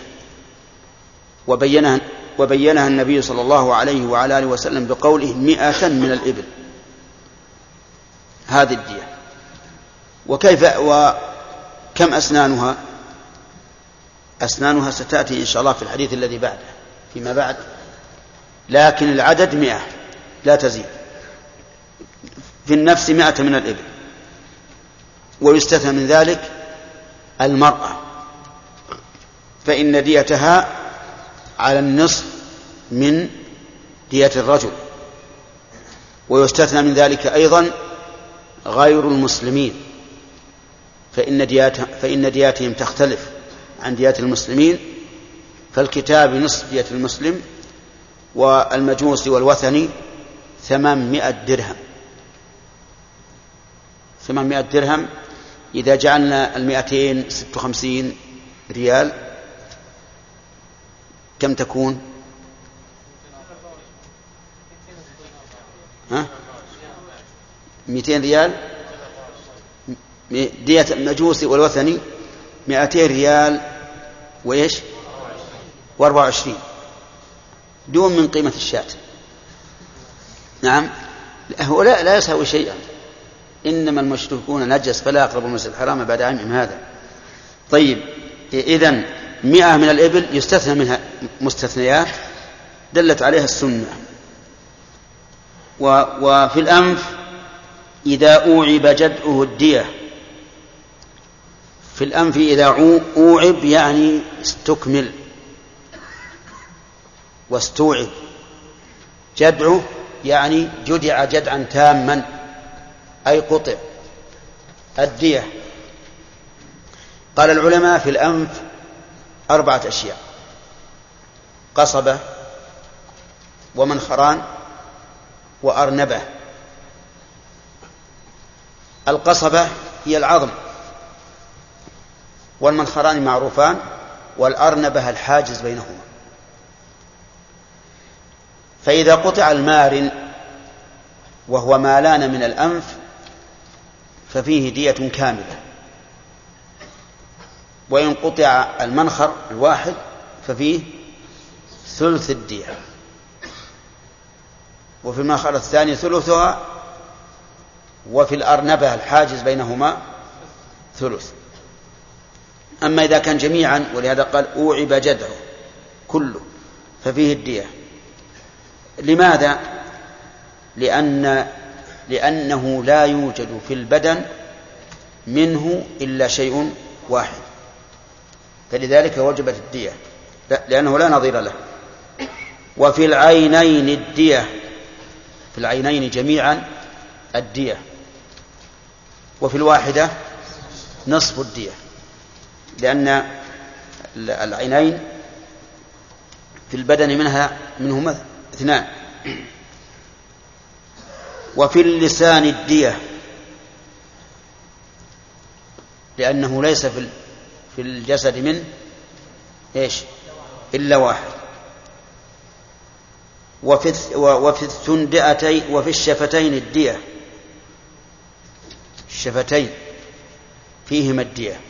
وبينها النبي صلى الله عليه وعلى آله وسلم بقوله 100 من الإبل، هذه الدية. وكم أسنانها؟ أسنانها ستأتي إن شاء الله في الحديث الذي بعده فيما بعد، لكن العدد 100 لا تزيد. في النفس 100 من الإبل. ويستثنى من ذلك المرأة، فإن ديتها على النصف من دية الرجل. ويستثنى من ذلك أيضا غير المسلمين، فإن دياتهم تختلف عن ديات المسلمين، فالكتاب نصف دية المسلم، والمجوس والوثني 800 درهم. 800 درهم إذا جعلنا 256 ريال كم تكون؟ 200 ريال. دية المجوس والوثني 200 ريال وإيش؟ و24 دون من قيمة الشاة. نعم، هو لا يساوي شيئا. إنما المشركون نجس فلا يقربوا المسجد الحرام بعد عامهم هذا. طيب، إذن 100 من الإبل يستثنى منها مستثنيات دلت عليها السنة. وفي الأنف إذا أوعب جدعه الدية. في الأنف إذا أوعب يعني استكمل واستوعب. جدعه يعني جدع جدعا تاما، أي قطع. الدية قال العلماء في الأنف 4 أشياء: قصبة ومنخران وأرنبة. القصبة هي العظم، والمنخران معروفان، والأرنبة الحاجز بينهما. فإذا قطع المارن وهو مالان من الأنف ففيه دية كاملة، وإن قطع المنخر الواحد ففيه ثلث الدية، وفي المنخر الثاني ثلثها، وفي الأرنبة الحاجز بينهما ثلث. أما إذا كان جميعا، ولهذا قال أوعب جدعه كله، ففيه الدية. لماذا؟ لأنه لا يوجد في البدن منه إلا شيء واحد، فلذلك وجبت الدية، لأنه لا نظير له. وفي العينين الدية، في العينين جميعا الدية، وفي الواحدة نصف الدية، لأن العينين في البدن منهما 2. وفي اللسان الدية، لأنه ليس في الجسد منه إلا واحد. وفي الثندئتين وفي الشفتين الدية، الشفتين فيهما الدية.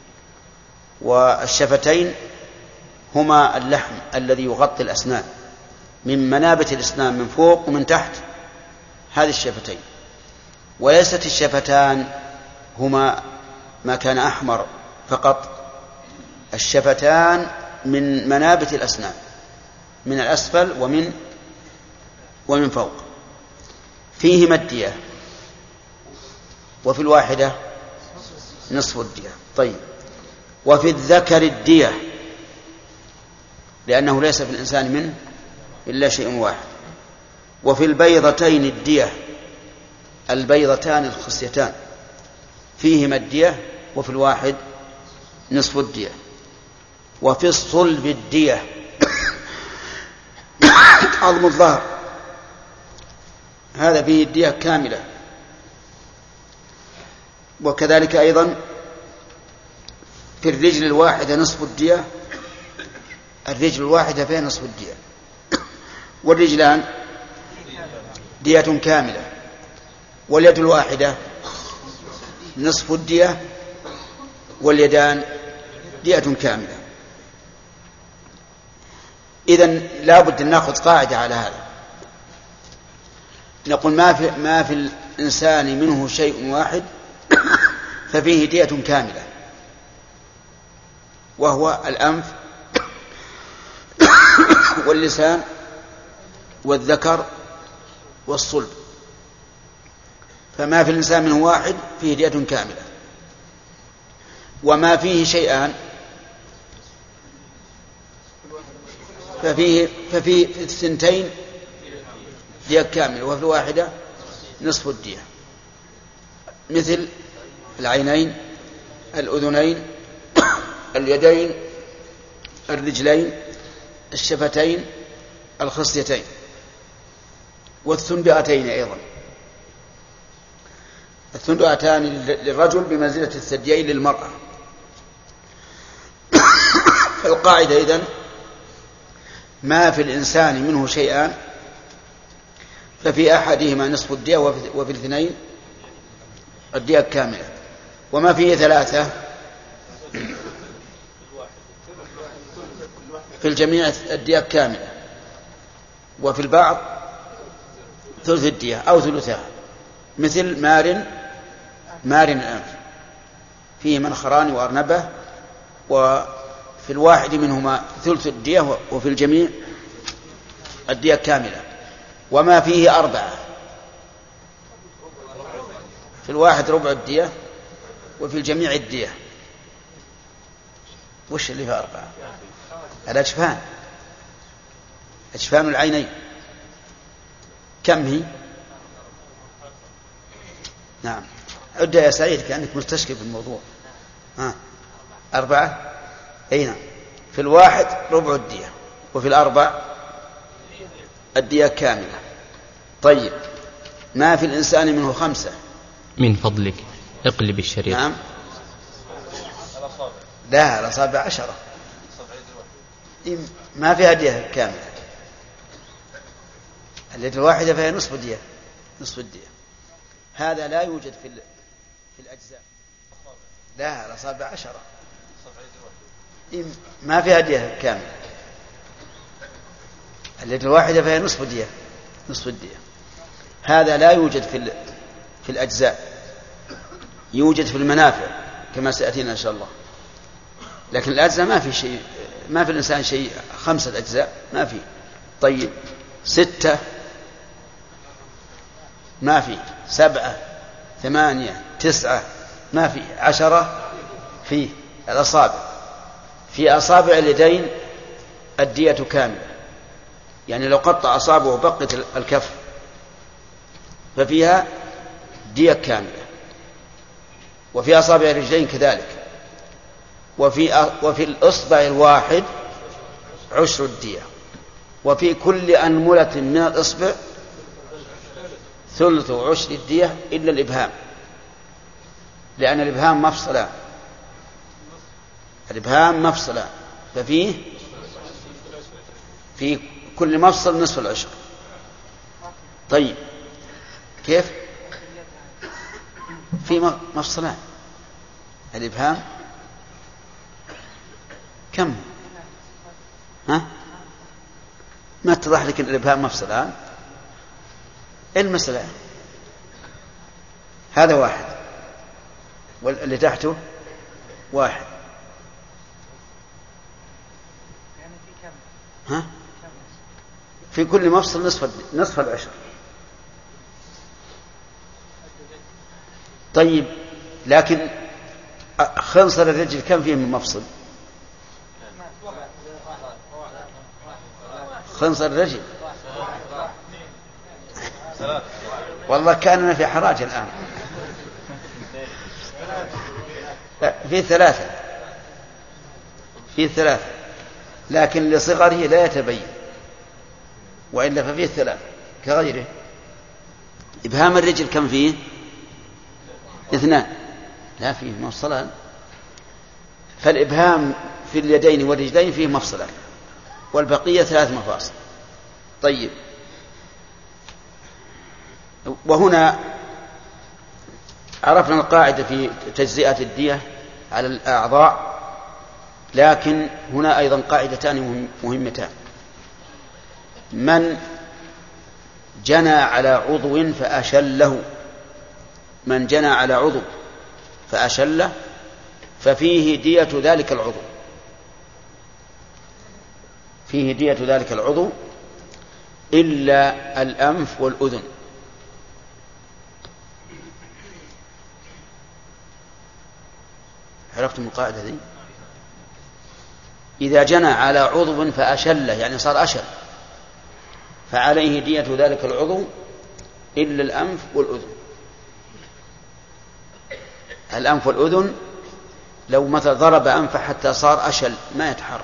والشفتين هما اللحم الذي يغطي الأسنان، من منابت الأسنان من فوق ومن تحت، هذه الشفتين. وليست الشفتان هما ما كان أحمر فقط، الشفتان من منابت الأسنان، من الأسفل ومن فوق، فيهما الدية. وفي الواحدة نصف الدية. طيب، وفي الذكر الدية، لأنه ليس في الإنسان منه إلا شيء واحد. وفي البيضتين الدية، البيضتان الخصيتان فيهما الدية، وفي الواحد نصف الدية. وفي الصلب الدية، عظم الظهر، هذا فيه الدية كاملة. وكذلك أيضا في الرجل الواحدة نصف الدية، الرجل الواحدة فيها نصف الدية. والرجلان دية كاملة، واليد الواحدة نصف الدية، واليدان دية كاملة. إذن لا بد أن نأخذ قاعدة على هذا، نقول ما في الإنسان منه شيء واحد ففيه دية كاملة، وهو الأنف واللسان والذكر والصلب. فما في الإنسان منه واحد فيه دية كاملة، وما فيه شيئان ففي الثنتين دية كاملة، وفي الواحدة نصف الدية، مثل العينين، الأذنين، اليدين، الرجلين، الشفتين، الخصيتين، والثنبأتين أيضا. الثنبأتان للرجل بمنزلة الثديين للمرأة. فالقاعدة إذن ما في الإنسان منه شيئان ففي أحدهما نصف الدية، وفي الاثنين الدية كاملة. وما فيه ثلاثة في الجميع الدية كاملة، وفي البعض ثلث الدية أو ثلثها، مثل مار الأنف فيه منخران وأرنبة، وفي الواحد منهما ثلث الدية، وفي الجميع الدية كاملة. وما فيه أربعة في الواحد ربع الدية، وفي الجميع الدية. وش اللي فيه أربعة؟ الأجفان، أجفان العينين كم هي؟ نعم، عد يا سعيد كأنك مستشكل في الموضوع. أربعة. أي نعم، في الواحد ربع الدية، وفي الأربع الدية كاملة. طيب، ما في الإنسان منه خمسة. من فضلك اقلب الشريط. نعم، لا، الأصابع 10. ما فيها دية كاملة، اليد الواحدة فيها نصف الدية، نصف الدية. هذا لا يوجد في الأجزاء. لا، الأصابع 10. ما فيها دية كاملة، اليد الواحدة فيها نصف الدية، نصف الدية. هذا لا يوجد في الأجزاء، يوجد في المنافع كما سيأتينا إن شاء الله. لكن الأجزاء ما في شيء، ما في الإنسان شيء 5 أجزاء ما في. طيب، 6 ما في، 7 8 9 ما في، 10 في الأصابع. في أصابع اليدين الدية كاملة، يعني لو قطع أصابعه وبقت الكف ففيها دية كاملة. وفي أصابع الرجلين كذلك. وفي الإصبع الواحد 10 الدية. وفي كل أنملة من الإصبع ثلث 10 الدية إلا الإبهام، لأن الإبهام مفصلان، الإبهام مفصلان، ففيه في كل مفصل نصف العشر. طيب، كيف؟ في مفصلان، الإبهام كم؟ ما اتضح لك الإبهام مفصلان؟ المسألة هذا واحد، واللي تحته واحد. في كل مفصل نصف العشر. طيب، لكن خنصر الرجل كم فيه من مفصل؟ خنصر الرجل والله كاننا في حراج الآن. في 3، في 3، لكن لصغره لا يتبين، وإلا ففيه 3 كغيره. إبهام الرجل كم فيه؟ 2، لا فيه مفصلان. فالإبهام في اليدين والرجلين فيه مفصلان، والبقية 3 مفاصل. طيب، وهنا عرفنا القاعدة في تجزئة الدية على الأعضاء، لكن هنا أيضا قاعدتان مهمتان. من جنى على عضو فأشله، من جنى على عضو فأشله ففيه دية ذلك العضو، فيه دية ذلك العضو إلا الأنف والأذن. عرفتم القاعدة ذي؟ إذا جنى على عضو فأشله يعني صار أشل، فعليه دية ذلك العضو إلا الأنف والأذن. الأنف والأذن لو مثلا ضرب أنفه حتى صار أشل ما يتحرك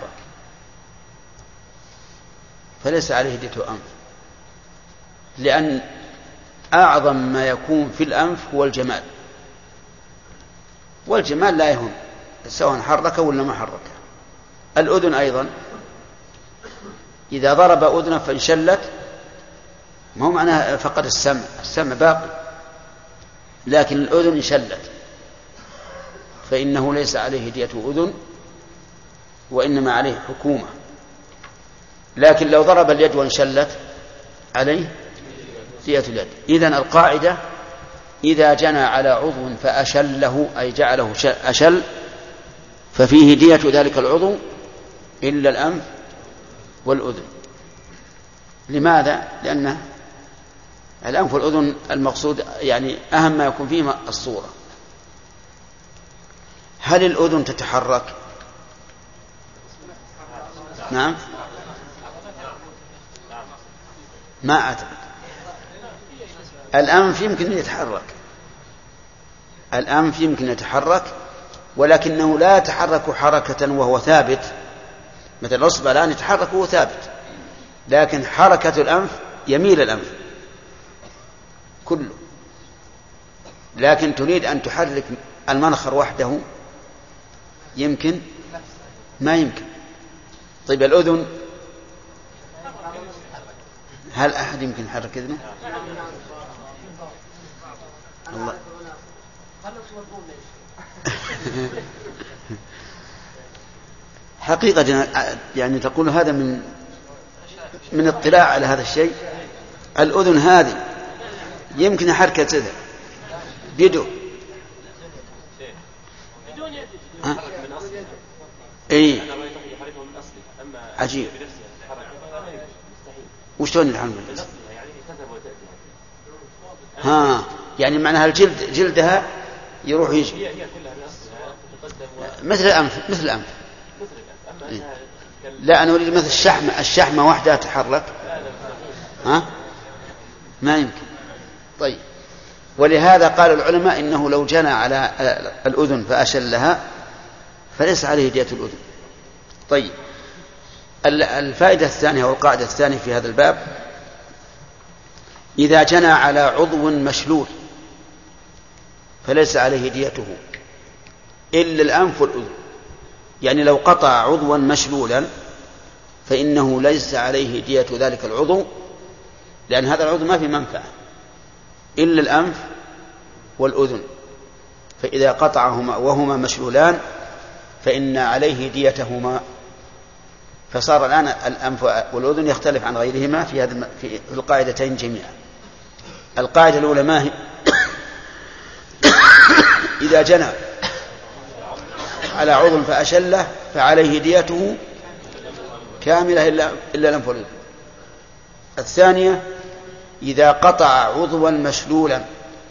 فليس عليه دية أنف، لأن أعظم ما يكون في الأنف هو الجمال، والجمال لا يهم سواء حركه ولا ما حركه. الأذن أيضا إذا ضرب أذنه فانشلت ما هو معناه فقد السمع، السمع باقي، لكن الأذن انشلت فإنه ليس عليه دية أذن وإنما عليه حكومة. لكن لو ضرب اليد وانشلت عليه دية اليد. إذن القاعدة إذا جنى على عضو فأشله أي جعله أشل ففيه دية ذلك العضو إلا الأنف والأذن. لماذا؟ لأن الأنف والأذن المقصود يعني أهم ما يكون فيه الصورة. هل الأذن تتحرك؟ نعم، ما أعتقد. الأنف يمكن أن يتحرك، الأنف يمكن أن يتحرك ولكنه لا يتحرك حركة وهو ثابت، مثل الأصبع الآن يتحرك وهو ثابت، لكن حركة الأنف يميل الأنف كله. لكن تريد أن تحرك المنخر وحده يمكن؟ ما يمكن. طيب الأذن هل أحد يمكن يحرك أذنه؟ الله. حقيقة يعني تقول هذا من اطلاع على هذا الشيء. الأذن هذه يمكن حركة ذا بيده اي عجيب. وشلون الحمل؟ ها يعني معناها الجلد جلدها يروح يجي مثل الأنف، مثل الأنف. لا أنا أريد مثل الشحمة وحدها تتحرك، ها ما يمكن. طيب، ولهذا قال العلماء إنه لو جنى على الأذن فأشلها فليس عليه دية الأذن. طيب، الفائدة الثانية والقاعدة الثانية في هذا الباب: إذا جنى على عضو مشلول فليس عليه ديته إلا الأنف والأذن. يعني لو قطع عضوا مشلولا فإنه ليس عليه دية ذلك العضو، لأن هذا العضو ما في منفعة إلا الأنف والأذن، فإذا قطعهما وهما مشلولان فإن عليه ديتهما. فصار الآن الأنف والأذن يختلف عن غيرهما في القاعدتين جميعا. القاعدة الأولى ما هي؟ إذا جنى على عضو فأشله فعليه ديته كاملة إلا الأنف والأذن. الثانية: إذا قطع عضوا مشلولا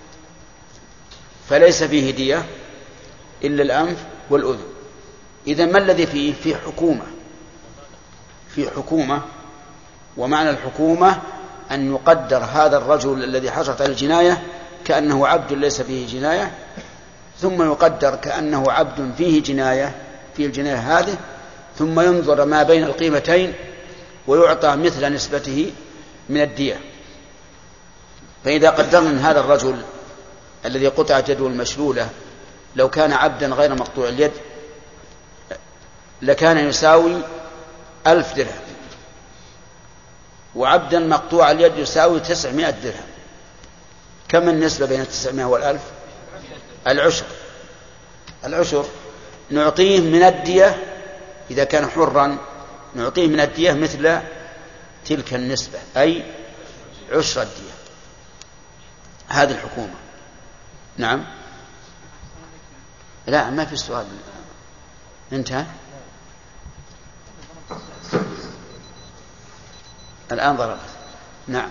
فليس فيه دية إلا الأنف والأذن. إذن ما الذي فيه؟ في حكومة، في حكومة. ومعنى الحكومة أن يقدر هذا الرجل الذي حصلت على الجناية كأنه عبد ليس فيه جناية، ثم يقدر كأنه عبد فيه جناية في الجناية هذه، ثم ينظر ما بين القيمتين ويعطى مثل نسبته من الدية. فإذا قدرنا أن هذا الرجل الذي قطعت يده المشلولة لو كان عبدا غير مقطوع اليد لكان يساوي 1000 درهم، وعبدا مقطوع اليد يساوي 900 درهم. كم النسبة بين 900 و1000؟ العشر نعطيه من الدية إذا كان حرا، نعطيه من الدية مثل تلك النسبة، أي عشر الدية. هذه الحكومة. نعم. لا ما في سؤال، انتهى. الآن ضربت. نعم.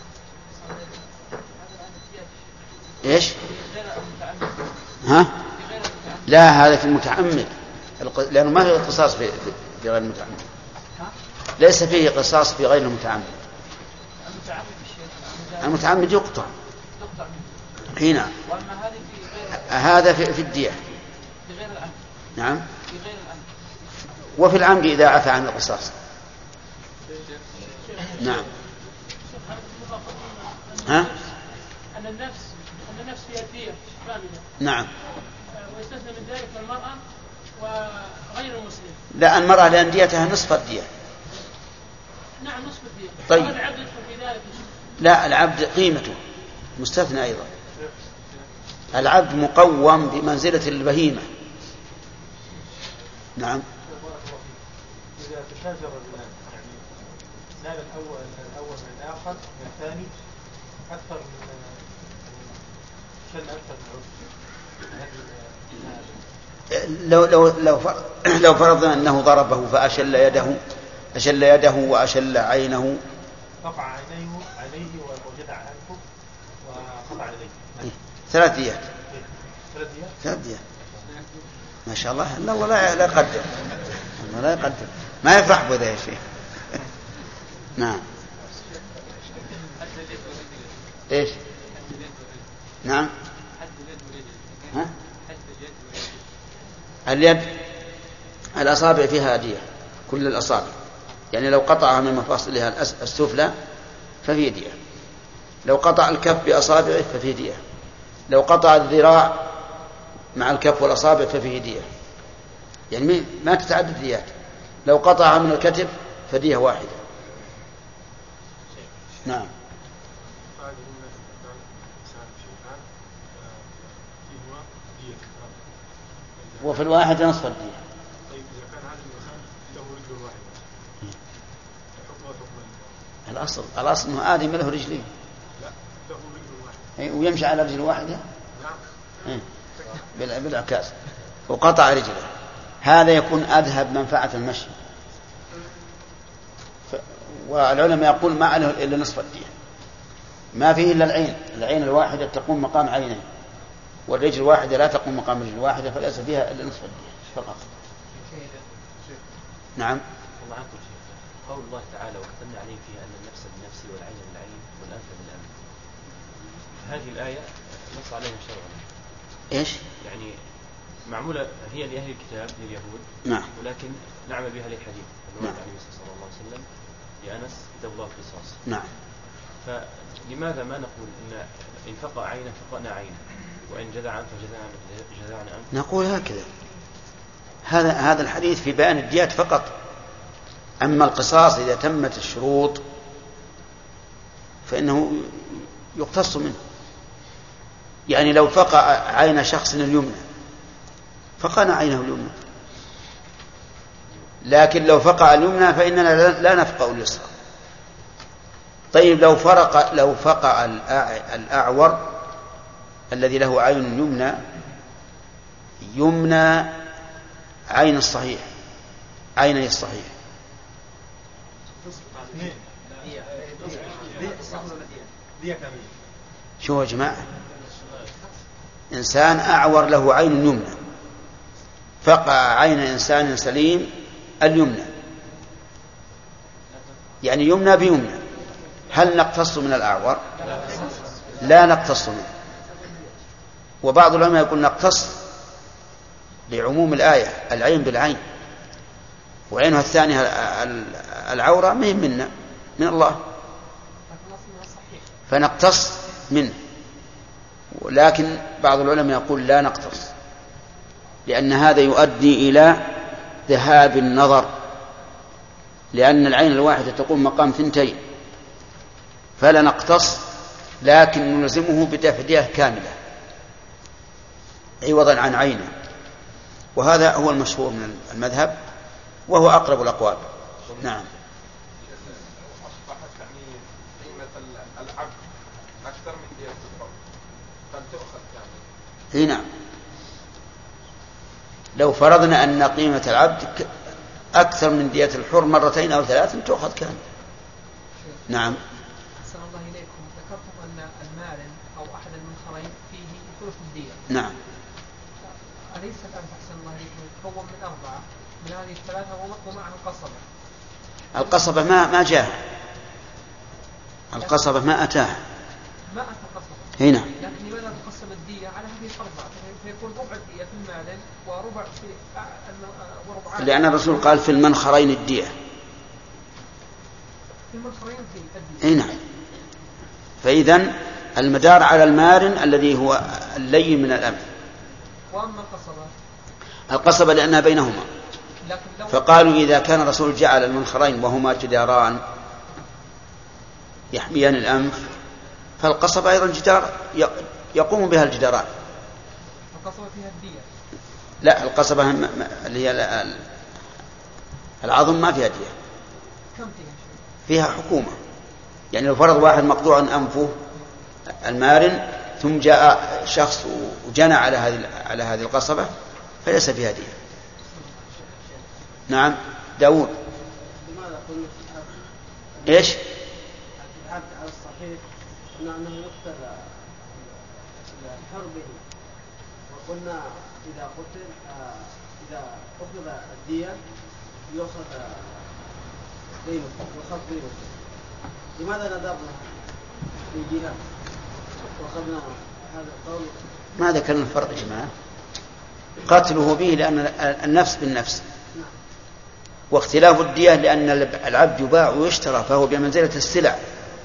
إيش؟ ها؟ لا هذا في المتعمد، لأنه ما فيه قصاص في غير المتعمد. ليس فيه قصاص في غير المتعمد. المتعمد يقطع هنا. هذا في الدية. نعم. وفي العمد إذا عفى عن القصاص. نعم. ها؟ أن النفس فيها الدية كاملة. نعم. ويستثنى من ذلك المرأة وغير المسلم. لا المرأة لأن ديتها نصف الدية. نعم نصف الدية. طيب. العبد يدخل في ذلك. لا العبد قيمته مستثنى أيضا. العبد مقوم بمنزلة البهيمة. نعم. إذا تشاجر الرجلان يعني نال الأول من الآخر من الثاني أكثر من شل أكثر من لو فرضنا أنه ضربه فأشل يده وأشل عينه، قطع عليه وجدع عنه وقطع عليه 3 ديات. 3 ديات. ما شاء الله. الله لا يقدر، الله لا يقدر، ما يفرح بذا يا شيخ. نعم. ايش؟ نعم. ها؟ اليد الأصابع فيها دية، كل الأصابع، يعني لو قطعها من مفاصلها السفلى ففي دية، لو قطع الكف بأصابعه ففي دية، لو قطع الذراع مع الكف والأصابع ففيه دية، يعني ما تتعدد ديات. لو قطعها من الكتف فدية واحدة. نعم. وفي الواحد نصف الدية. طيب إذا كان هذا المكان له رجل واحدة حكمه الأصل أنه آدم له رجلين. لا له رجل واحدة. ويمشي على رجل واحدة. نعم. بالعكاز وقطع رجله، هذا يكون أذهب منفعة المشي. والعلماء يقول ما عليه إلا نصف الدية، ما فيه إلا العين الواحدة تقوم مقام عينين، والرجل الواحدة لا تقوم مقام رجل واحدة، فليس فيها إلا نصف الدية فقط. نعم. قول الله تعالى وكتبنا عليه فيها أن النفس بالنفس والعين بالعين والأنف بالأنف، هذه الآية نص عليها شرعا. إيش؟ يعني معمولة هي لأهل الكتاب لليهود. نعم. ولكن نعمل بها للحديث الوارد عن النبي صلى الله عليه وسلم لأنس كتاب الله القصاص. نعم. فلماذا ما نقول إن فقع عينا فقعنا عينا، وإن جذع أنف جذعنا أنف؟ نقول هكذا. هذا الحديث في بيان الديات فقط. أما القصاص إذا تمت الشروط فإنه يقتص منه. يعني لو فقع عين شخص اليمنى فقعنا عينه اليمنى، لكن لو فقع اليمنى فإننا لا نفقع اليسرى. طيب لو فقع الأعور الذي له عين يمنى عين الصحيح، عيني الصحيح، شو يا جماعة؟ إنسان أعور له عين يمنى، فقع عين إنسان سليم اليمنى، يعني يمنى بيمنى، هل نقتص من الأعور؟ لا نقتص منه. وبعض العلماء يقول نقتص لعموم الآية، العين بالعين، وعينها الثانية العورة منا من الله، فنقتص منه. ولكن بعض العلماء يقول لا نقتص، لأن هذا يؤدي إلى ذهاب النظر، لأن العين الواحدة تقوم مقام 2، فلا نقتص، لكن نلزمه بدفع دية كاملة عوضا عن عينه، وهذا هو المشهور من المذهب وهو أقرب الأقوال. نعم. أصبحت يعني قيمة العبد أكثر من دية الحر، هل تؤخذ كاملة؟ نعم، لو فرضنا أن قيمة العبد أكثر من دية الحر مرتين أو ثلاث تؤخذ كاملة. نعم. أحسن الله إليكم، ذكرتم أن المارن أو أحد المنخرين فيه ثلث الدية. نعم. أليس الآن أحسن الله إليكم يتكون من 4 من هذه الثلاثة ومعها القصبة؟ القصبة ما جاء، القصبة ما أتاها. ما أتى القصبة. هنا. لكن لماذا تقسم الدية على هذه الأربعة؟ فيكون ربع الدية في المال وربع في وربع. لأن الرسول قال في المنخرين الدية. في المنخرين الدية. نعم. فإذن المدار على المارن الذي هو اللين من الأمر. وأما القصبة؟ القصبة لأنها بينهما، فقالوا إذا كان الرسول جعل المنخرين وهما جداران يحميان الأنف، فالقصبة أيضا جدار يقوم بها الجداران. القصبة فيها الدية؟ لا، القصبة اللي هي العظم ما فيها دية. كم فيها حكومة. يعني لو فرض واحد مقطوع أنفه المارن ثم جاء شخص وجنى على هذه القصبة فليس فيها دية. نعم. داود. لماذا قلنا ايش؟ العبد على الصحيح قلنا انه يقتل الحر به، وقلنا اذا قتل اذا اخذ الدية يؤخذ دينه. لماذا ندرنا في جهة واخذنا هذا القول؟ ما ذكرنا الفرق يا جماعة. قتله به لأن النفس بالنفس، واختلاف الدية لأن العبد يباع ويشترى فهو بمنزلة السلع.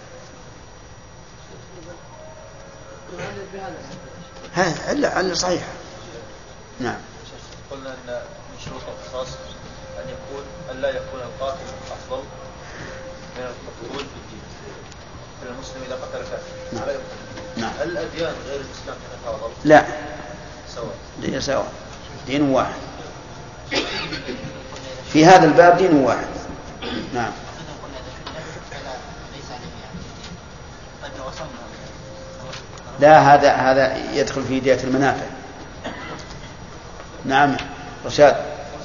علة صحيحة. نعم. قلنا أن من شروط القصاص أن لا يكون القاتل أفضل من المقتول بالدين. فالمسلم إذا قتل كافر لا يقتل. نعم. هل الأديان غير الإسلام تتفاضل؟ لا، سواء. سواء، دين واحد في هذا الباب، دين واحد. نعم. لا، هذا يدخل في دية المنافع. نعم. رشاد.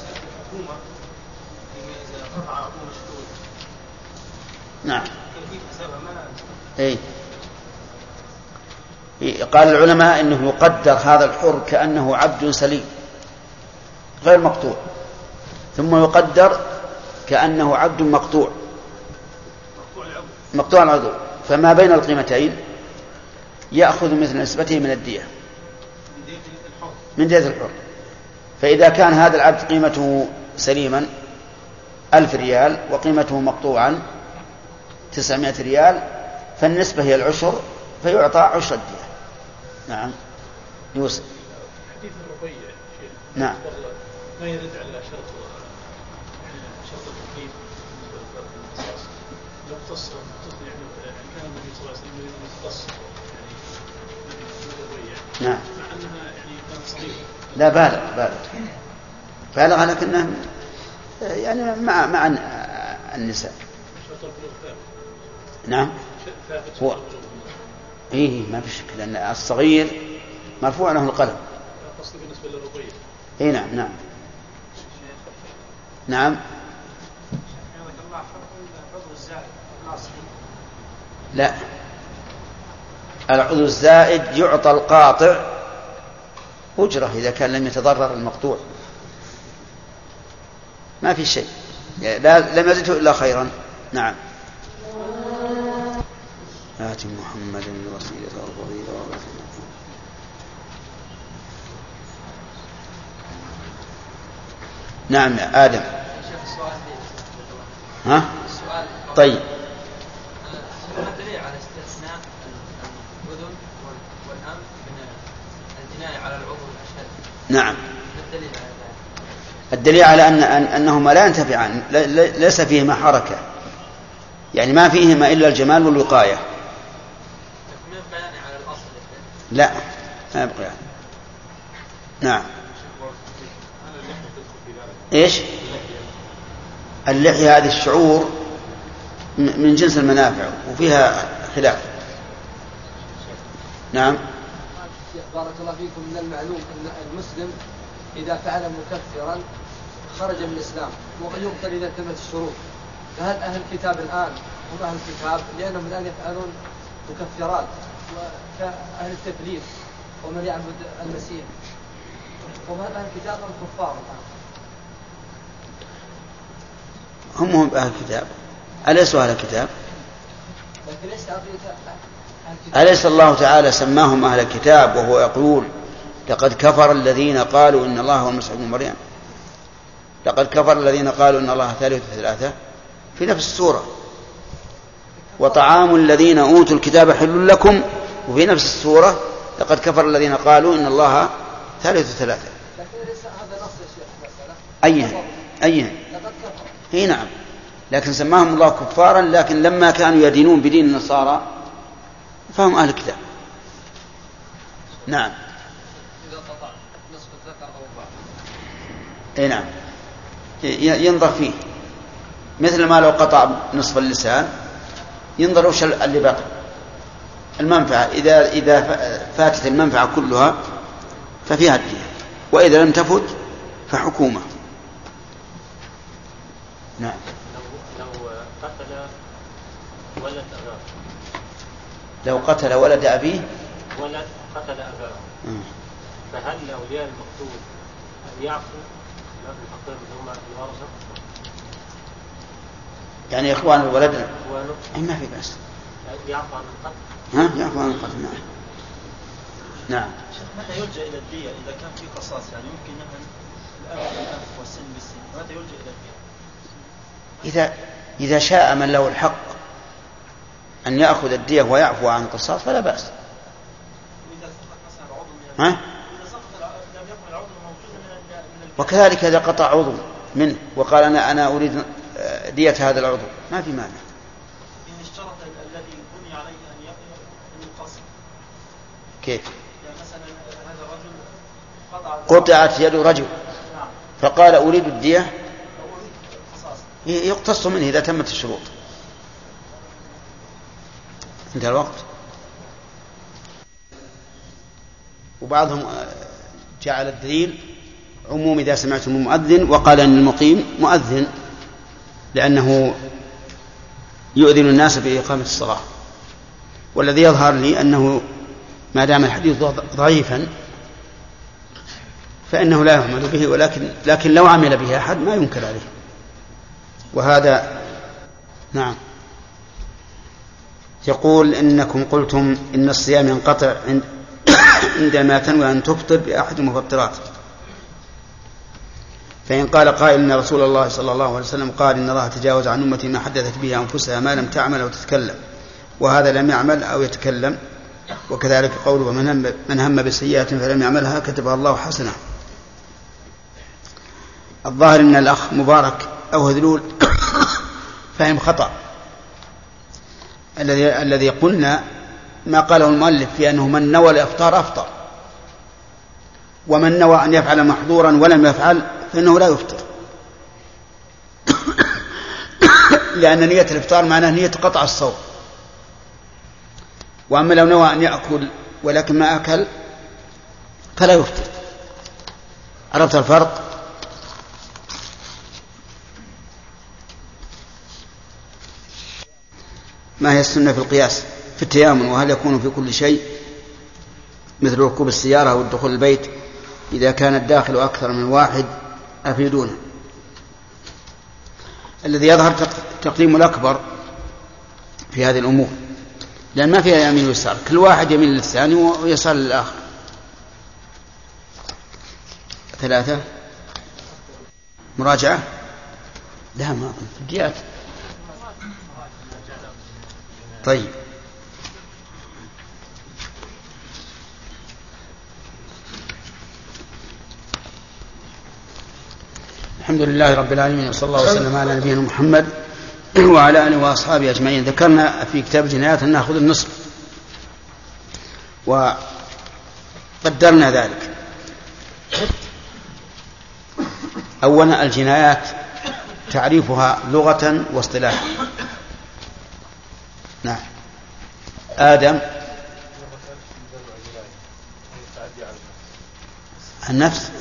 نعم. اي قال العلماء انه يقدر هذا الحر كأنه عبد سليم غير مقطوع، ثم يقدر كأنه عبد مقطوع العضو، فما بين القيمتين يأخذ مثل نسبته من الدية من دية الحر. فإذا كان هذا العبد قيمته سليما 1000 ريال وقيمته مقطوعا 900 ريال، فالنسبة هي العشر، فيعطى عشر الدية. نعم. يوسف. حديث الربيع. نعم. ما يرد على شرط التوحيد لو اختص يعني كان النبي صلى الله عليه وسلم يختص يعني الربيع. نعم. مع انها يعني كانت صريحه. لا، بالغ لكنه يعني مع النساء. نعم. هو ما في شك، لأن الصغير مرفوع له القلم. بالنسبة للربيع. نعم. نعم. لا، العضو الزائد يعطى القاطع أجرة إذا كان لم يتضرر المقطوع، ما في شيء، لم يزده إلا خيرا. نعم. آت محمد الوسيلة والفضيلة والرحمة. نعم يا آدم. ها؟ طيب. ما الدليل على استثناء الأذن والأنف من الجناية على العضو الأشد؟ نعم. الدليل على أنهما لا ينتفعان، ليس فيهما حركة، يعني ما فيهما إلا الجمال والوقاية. يبقى يعني على الأصل؟ لا ما يبقى يعني. نعم. إيش؟ اللحية هذه الشعور من جنس المنافع وفيها خلاف. نعم. بارك الله فيكم. من المعلوم أن المسلم إذا فعل مكفرا خرج من الإسلام ويقتل إذا تمت الشروط. فهل أهل الكتاب الآن هم أهل الكتاب لأنهم الآن يفعلون مكفرات وكأهل التكليف ومن يعبد المسيح، وهم أهل الكتاب أم كفار الآن؟ هم أهل الكتاب. أليسوا أهل الكتاب؟ أليس الله تعالى سماهم أهل الكتاب وهو يقول لقد كفر الذين قالوا إن الله هو المسيح ابن مريم. لقد كفر الذين قالوا إن الله ثالث ثلاثة في نفس السورة. وطعام الذين أوتوا الكتاب حل لكم، وفي نفس السورة لقد كفر الذين قالوا إن الله ثالث ثلاثة. لكن ليس هذا نص يا شيخ مثلا. أين؟ لقد كفر. هي نعم. لكن سماهم الله كفارا، لكن لما كانوا يدينون بدين النصارى فهم أهل الكتاب. نعم. إذا قطع نصف الذكر أو بعض. أي نعم. ينظر فيه مثل ما لو قطع نصف اللسان ينظر وش اللي بقي المنفعة. إذا فاتت المنفعة كلها ففيها الدية، وإذا لم تفت فحكومة. نعم. لو قتل ولد أبيه ولد قتل أباه فهل أولياء المقتول أن يعفوا الحقين هم الورثة؟ يعني إخوان الولد أي ما في بأس يعفو عن القتل. يعفو عن القتل. نعم. نعم. متى يلجأ إلى الدية إذا كان في قصاص؟ يعني يمكن نحن الأنف بالأنف والسن بالسن، متى يلجأ إلى الدية؟ إذا شاء من له الحق أن يأخذ الدية ويعفو عن القصاص فلا بأس. وكذلك إذا قطع عضو منه وقال أنا أريد دية هذا العضو ما في مانع. إن اشترط الذي بني عليه أن يقصر. كيف؟ يعني مثلا هذا الرجل قطعت يد رجل فقال أريد الدية يقتص منه إذا تمت الشروط. انتهى الوقت. وبعضهم جعل الدليل عموم إذا سمعتم المؤذن، وقال أن المقيم مؤذن لأنه يؤذن الناس بإقامة الصلاة. والذي يظهر لي أنه ما دام الحديث ضعيفا فإنه لا يعمل به، لكن لو عمل به أحد ما ينكر عليه. وهذا نعم. يقول إنكم قلتم إن الصيام ينقطع عندما تنوي أن تفطر بأحد المفطرات، فإن قال قائل إن رسول الله صلى الله عليه وسلم قال إن الله تجاوز عن أمتي ما حدثت به أنفسها ما لم تعمل أو تتكلم، وهذا لم يعمل أو يتكلم. وكذلك قوله من هم بسيئة فلم يعملها كتبها الله حسنة. الظاهر أن الأخ مبارك أو هذلول فهم خطأ. الذي قلنا ما قاله المؤلف في أنه من نوى الإفطار أفطر، ومن نوى أن يفعل محظورا ولم يفعل فإنه لا يفطر، لأن نية الإفطار معناه نية قطع الصوم. وأما لو نوى أن يأكل ولكن ما أكل فلا يفطر. عرفت الفرق؟ ما هي السنة في القياس في التيامن؟ وهل يكون في كل شيء مثل ركوب السيارة والدخول البيت إذا كان الداخل أكثر من واحد؟ أفيدونه. الذي يظهر تقديم الأكبر في هذه الأمور، لأن ما فيها يمين ويسار، كل واحد يمين للثاني ويسار للآخر. 3 مراجعة؟ لا ما فديات. طيب الحمد لله رب العالمين، وصلى الله وسلم على نبينا محمد وعلى آله وأصحابه أجمعين. ذكرنا في كتاب الجنايات أن نأخذ النصف، وقدرنا ذلك. أولا الجنايات تعريفها لغة واصطلاحا. نعم. آدم النفس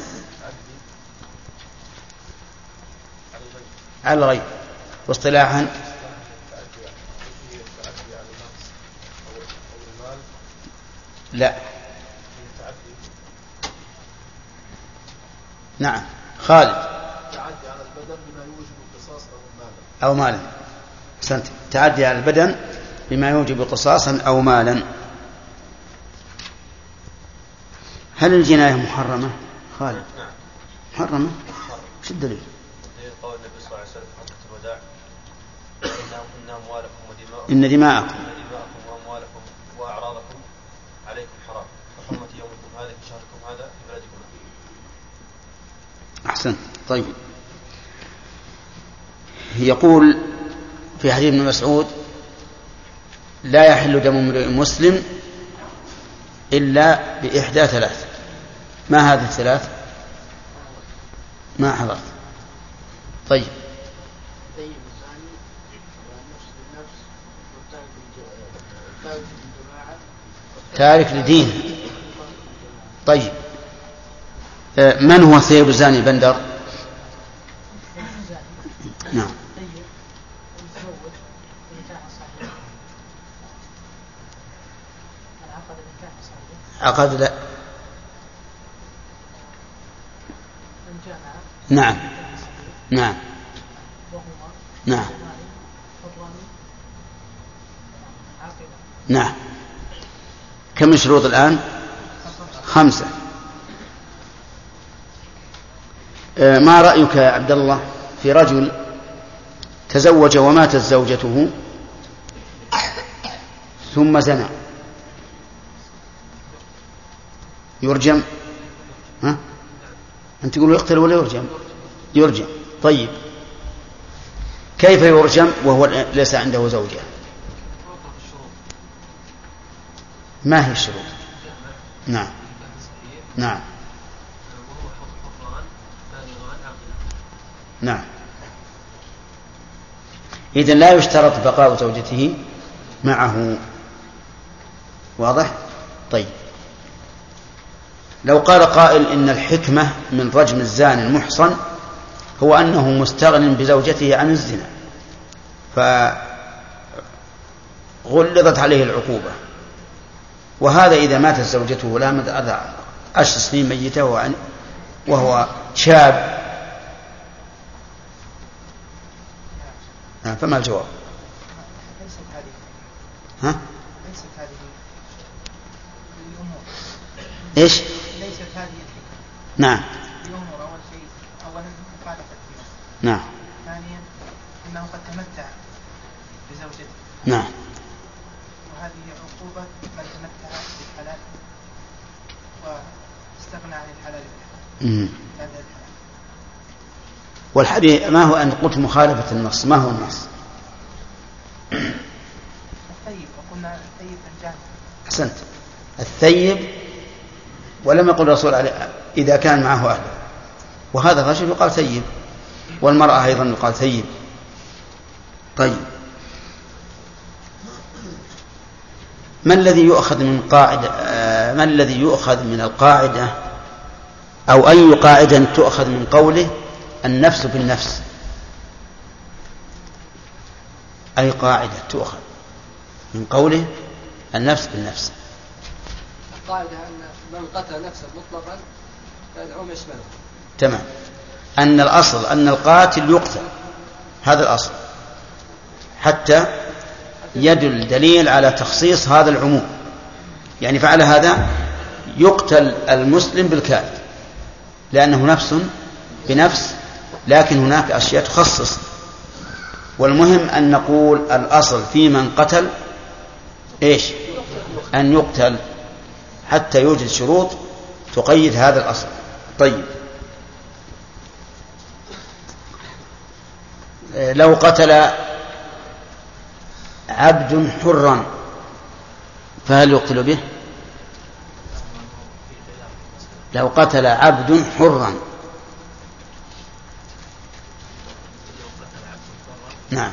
على الغير، واصطلاحا لا. نعم. خالد تعدي على البدن بما يوجب القصاص أو مالا. أحسنت. تعدي على البدن بما يوجب قصاصا أو مالا. هل الجناية محرمة؟ خالد. محرمة؟ شو الدليل؟ قول النبي صلى الله عليه وسلم في حجة الوداع إن أموالكم ودماءكم إن دماءكم وأموالكم وأعراضكم عليكم حرام كحرمة يومكم هذا في شهركم هذا في بلدكم. أحسن. طيب. يقول في حديث ابن مسعود لا يحل دم امرئ مسلم إلا بإحدى ثلاث. ما هذه الثلاث؟ ما حضرت. طيب. تارك لدين. طيب. من هو ثيب الزاني بندر؟ نعم. عقد لا. نعم. نعم. نعم. نعم. كم الشروط الآن؟ 5. ما رأيك يا عبد الله في رجل تزوج وماتت زوجته ثم زنى؟ يرجم؟ ها؟ أنت تقول يقتل ولا يرجم؟ يرجم. طيب. كيف يرجم وهو ليس عنده زوجة؟ ما هي الشروط؟ نعم. نعم. نعم. إذن لا يشترط بقاء زوجته معه. واضح؟ طيب. لو قال قائل إن الحكمة من رجم الزاني المحصن هو أنه مستغن بزوجته عن الزنا فغلظت عليه العقوبة، وهذا إذا ماتت زوجته لا مدى 10 سنين ميتة وهو شاب، فما الجواب؟ ها؟ ليست هذه الأمور. إيش؟ ليست هذه الحكمة. نعم. الأمور أول شيء، أولا مخالفة الدين. نعم. ثانيا أنه قد تمتع بزوجته. نعم. وهذه عقوبة من تمتع بالحلال واستغنى عن الحلال بالحلال. والحديث ما هو أن قلت مخالفة النص؟ ما هو النص؟ الثيب، وقلنا الثيب الجامع. أحسنت. الثيب، ولم يقل الرسول عليه إذا كان معه أهله، وهذا الرجل يقال ثيب، والمرأة أيضا يقال ثيب. طيب. ما الذي يؤخذ من قاعدة؟ ما الذي يؤخذ من القاعدة، أو أي قاعدة تؤخذ من قوله النفس بالنفس؟ أي قاعدة تؤخذ من قوله النفس بالنفس؟ القاعدة أن من قتل نفسا مطلقا فالعموم يشمله. تمام. أن الأصل أن القاتل يقتل، هذا الأصل، حتى يدل دليل على تخصيص هذا العموم. يعني فعل هذا يقتل المسلم بالكافر لأنه نفس بنفس، لكن هناك أشياء تخصص. والمهم أن نقول الأصل في من قتل إيش؟ أن يقتل، حتى يوجد شروط تقيد هذا الأصل. طيب. لو قتل عبد حرا فهل يقتل به؟ لو قتل عبد حرا. نعم.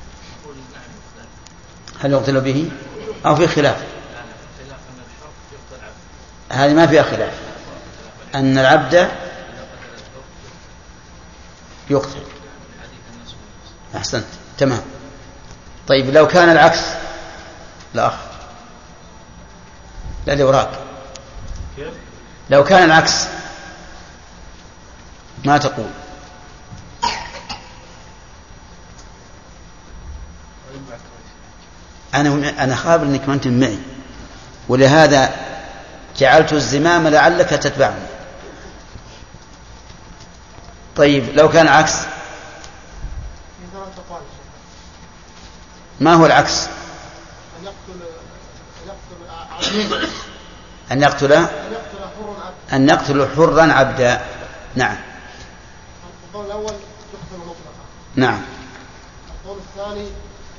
هل يقتل به أو في خلاف؟ هذه ما فيها خلاف أن العبد يقتل. أحسنت تمام. طيب لو كان العكس الأخ الذي وراك، لو كان العكس ما تقول؟ أنا خابر أنك ما أنت معي، ولهذا جعلت الزمام لعلك تتبعني. طيب لو كان العكس ما هو العكس؟ أن يقتل حرا عبدا. نعم. القول الأول يقتل مطلقا. نعم. القول الثاني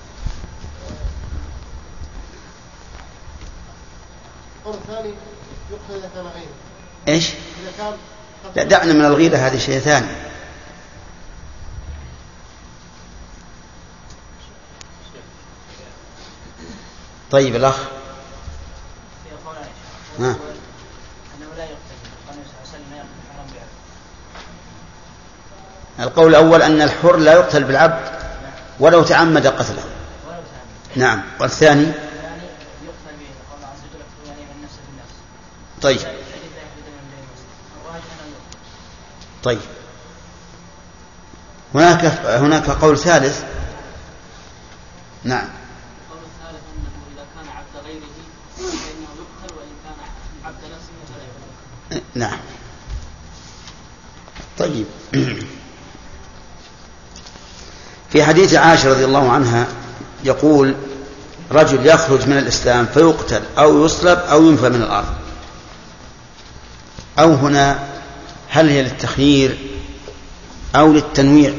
يقتل إذا كان غيره. إيش؟ إذا كان لا دعنا من الغيرة، هذه شيء ثاني. طيب الأخ أنه لا يقتل. القول الأول أن الحر لا يقتل بالعبد ولو تعمد قتله. نعم. والثاني طيب طيب هناك قول ثالث. نعم. القول الثالث أنه إذا كان عبد غيره فإنه يقتل، وإن كان عبد نفسه فلا يقتل. نعم. طيب في حديث عائشة رضي الله عنها يقول رجل يخرج من الإسلام فيقتل أو يصلب أو ينفى من الأرض. أو هنا هل هي للتخيير أو للتنويع؟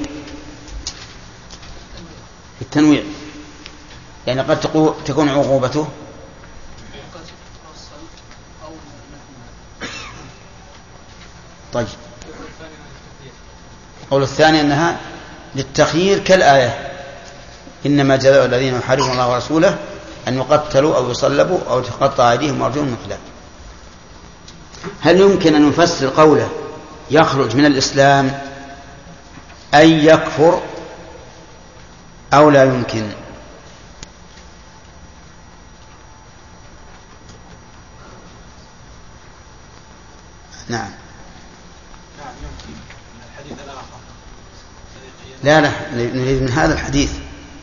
التنويع يعني قد تكون عقوبته طيب. القول الثاني أنها للتخيير كالآية إنما جزاء الذين يحاربون الله ورسوله أن يقتلوا أو يصلبوا أو تقطع أيديهم وأرجلهم من خلاف. هل يمكن أن نفسر قوله يخرج من الإسلام أي يكفر أو لا يمكن؟ نعم. لا نريد من هذا الحديث.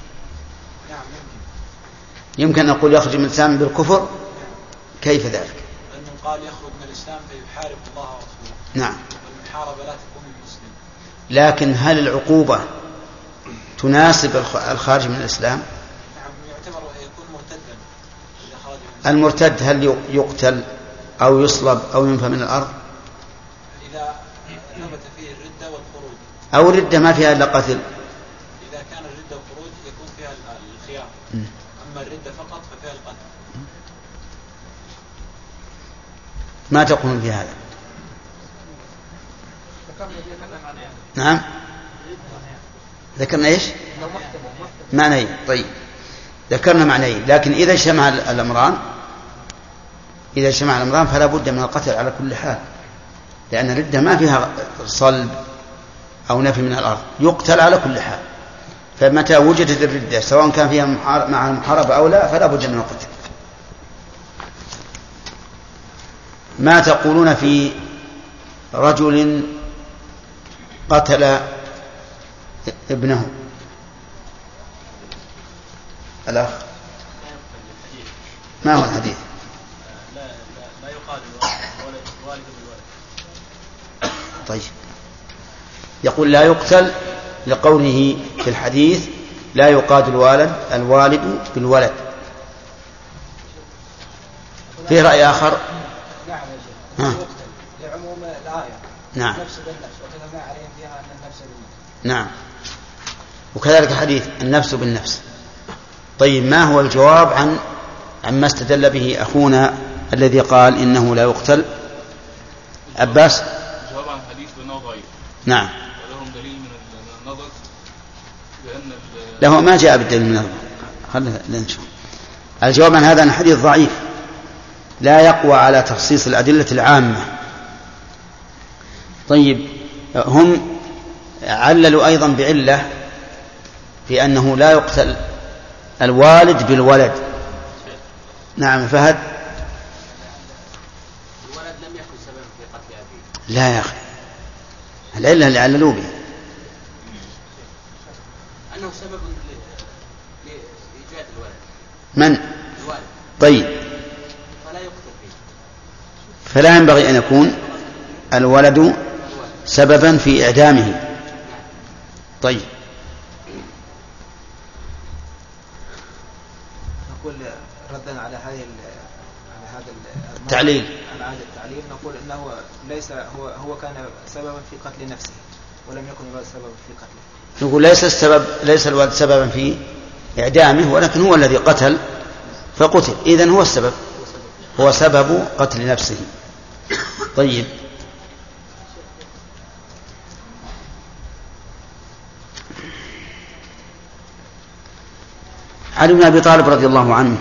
يمكن أن نقول يخرج من الإسلام بالكفر. كيف ذلك؟ لأنه قال يخرج من الإسلام فيحارب الله ورسوله. نعم. والمحاربة لا تكون بالمسلم. لكن هل العقوبة تناسب الخارج من الإسلام؟ نعم. يعتبر يكون مرتدا إذا خرج من الإسلام. المرتد هل يقتل أو يصلب أو ينفى من الأرض؟ إذا ثبت فيه الردة والخروج. أو الردة ما فيها إلا قتل. إذا كان الردة والخروج يكون فيها الخيار. أما الردة فقط ففيها القتل. ما تقولون في هذا؟ نعم. ذكرنا إيش؟ معنيين. طيب ذكرنا معنيين، لكن إذا اجتمع الأمران فلا بد من القتل على كل حال، لأن الردة ما فيها صلب أو نفي من الأرض، يقتل على كل حال. فمتى وجدت الردة سواء كان فيها مع المحاربة أو لا فلا بد من القتل. ما تقولون في رجل قتل ابنه؟ الأخ ما هو الحديث؟ لا يقال الوالد بالولد. طيب يقول لا يقتل لقوله في الحديث لا يقاد الوالد بالولد. في رأي آخر؟ نعم يا شيخ لعموم الآية. نعم. نفس بالنفس وكتبنا عليهم فيها أن النفس بالنفس. نعم. وكذلك حديث النفس بالنفس. طيب ما هو الجواب عما استدل به أخونا الذي قال إنه لا يقتل عباس جواب عن الحديث بأنه ضعيف. نعم. ولهم دليل من النظر بأن له ما جاء بالدليل من النظر. خلنا نشوف. الجواب عن هذا أن الحديث ضعيف لا يقوى على تخصيص الأدلة العامة. طيب هم عللوا أيضا بعلة بأنه لا يقتل الوالد بالولد. نعم فهد. الولد لم يكن سببا في قتل أبيه. لا يا أخي العلة اللي عللوا به أنه سبب لإيجاد الولد. من؟ الوالد. طيب فلا يقتل به. فلا ينبغي أن يكون الولد سببا في إعدامه. طيب نقول ردا على هذا التعليل نقول انه ليس هو كان سببا في قتل نفسه ولم يكن الولد سببا في قتله. نقول ليس الولد سببا في إعدامه ولكن هو الذي قتل فقتل، إذن هو السبب، هو سبب قتل نفسه. طيب علي بن أبي طالب رضي الله عنه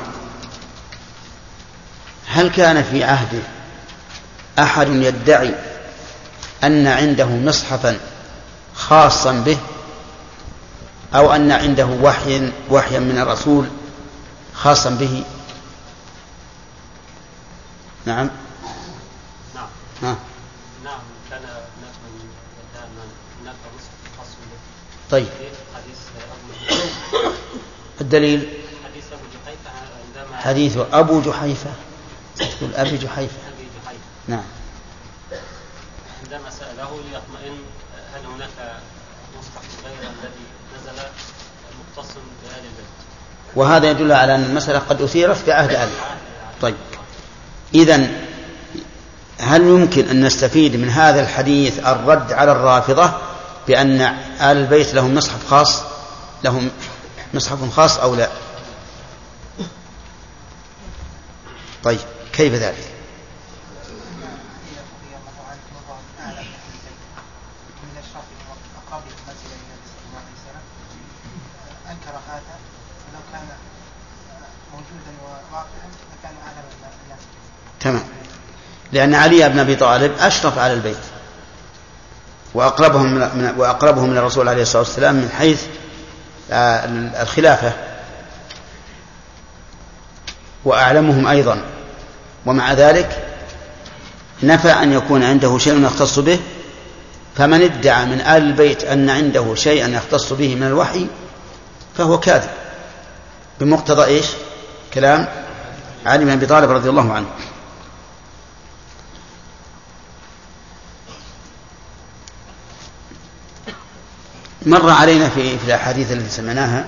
هل كان في عهده أحد يدعي أن عنده مصحفا خاصا به أو أن عنده وحيا من الرسول خاصا به؟ نعم. نعم كان هناك مصحف خاص به. طيب الدليل حديث أبو جحيفة. تقول أبي جحيفة. نعم. عندما سأله ليطمئن هل هناك مصحف غير الذي نزل مختص بآل البيت، وهذا يدل على أن المسألة قد أثيرت في عهد علي. طيب إذن هل يمكن أن نستفيد من هذا الحديث الرد على الرافضة بأن آل البيت لهم مصحف خاص، لهم مصحف خاص أو لا؟ طيب كيف ذلك؟ أنكر هذا ولو كان موجودا وواقعا لكان أعلم الناس. تمام، لأن علي بن أبي طالب أشرف على البيت وأقربهم من الرسول عليه الصلاة والسلام من حيث الخلافة وأعلمهم أيضا، ومع ذلك نفى أن يكون عنده شيء يختص به. فمن ادعى من آل البيت أن عنده شيئا يختص به من الوحي فهو كاذب بمقتضى إيش؟ كلام علي بن أبي طالب رضي الله عنه. مر علينا في الأحاديث التي سمعناها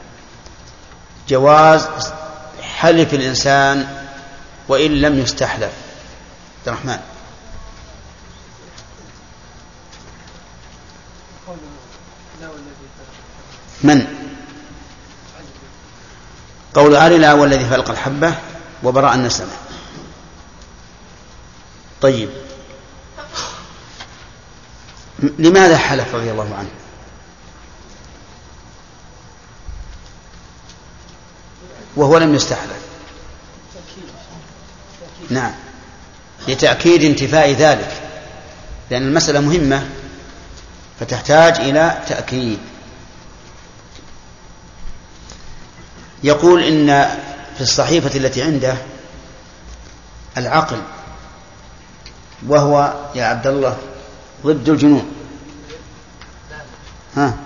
جواز حلف الإنسان وإن لم يستحلف. عبد الرحمن. من؟ قول علي لا والذي فلق الحبة وبراء النسمة. طيب لماذا حلف رضي الله عنه؟ وهو لم يستحلف. نعم، لتأكيد انتفاء ذلك، لأن المسألة مهمة فتحتاج إلى تأكيد. يقول إن في الصحيفة التي عنده العقل وهو يا عبد الله ضد الجنون. ها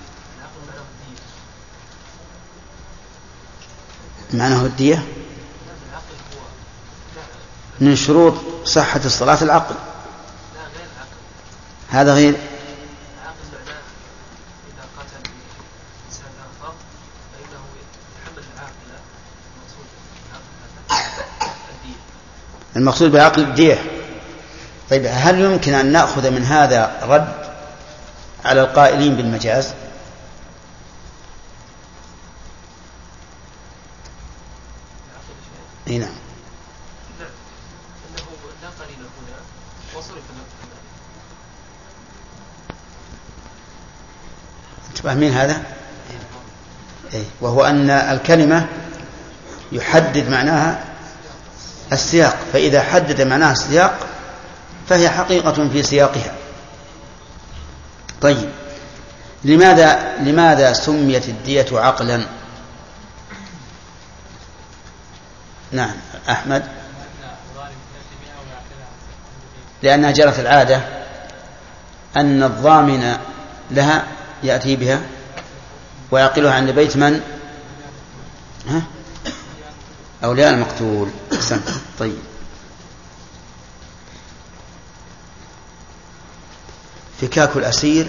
معناه الدية. من شروط صحة الصلاة العقل. هذا غير المقصود بعقل الدية. طيب هل يمكن أن نأخذ من هذا رد على القائلين بالمجاز؟ نعم. فاهمين هذا؟ إيه؟ وهو أن الكلمة يحدد معناها السياق، فإذا حدد معناها السياق فهي حقيقة في سياقها. طيب، لماذا سميت الدية عقلا؟ نعم أحمد. لأنها جرت العادة أن الضامن لها يأتي بها ويعقلها عند بيت من؟ أولياء المقتول. طيب، فكاك الأسير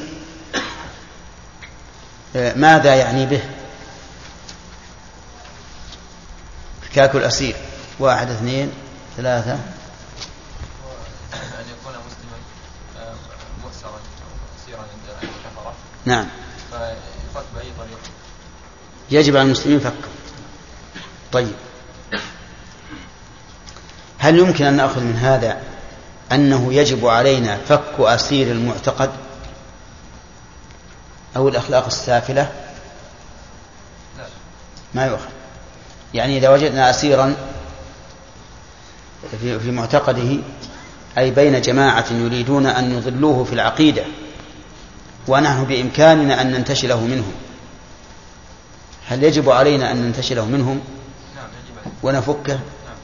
ماذا يعني به؟ فكاك الأسير 1 2 3. أن يكون مسلما مؤسرا أو أسيرا عند الكفرة. نعم. فيفك بأي طريقة. يجب على المسلمين فكه. طيب، هل يمكن أن نأخذ من هذا أنه يجب علينا فك أسير المعتقد أو الأخلاق السافلة؟ لا، ما يؤخذ. يعني إذا وجدنا أسيرا في معتقده، أي بين جماعة يريدون أن يضلوه في العقيدة ونحن بإمكاننا أن ننتشله منهم، هل يجب علينا أن ننتشله منهم ونفكه؟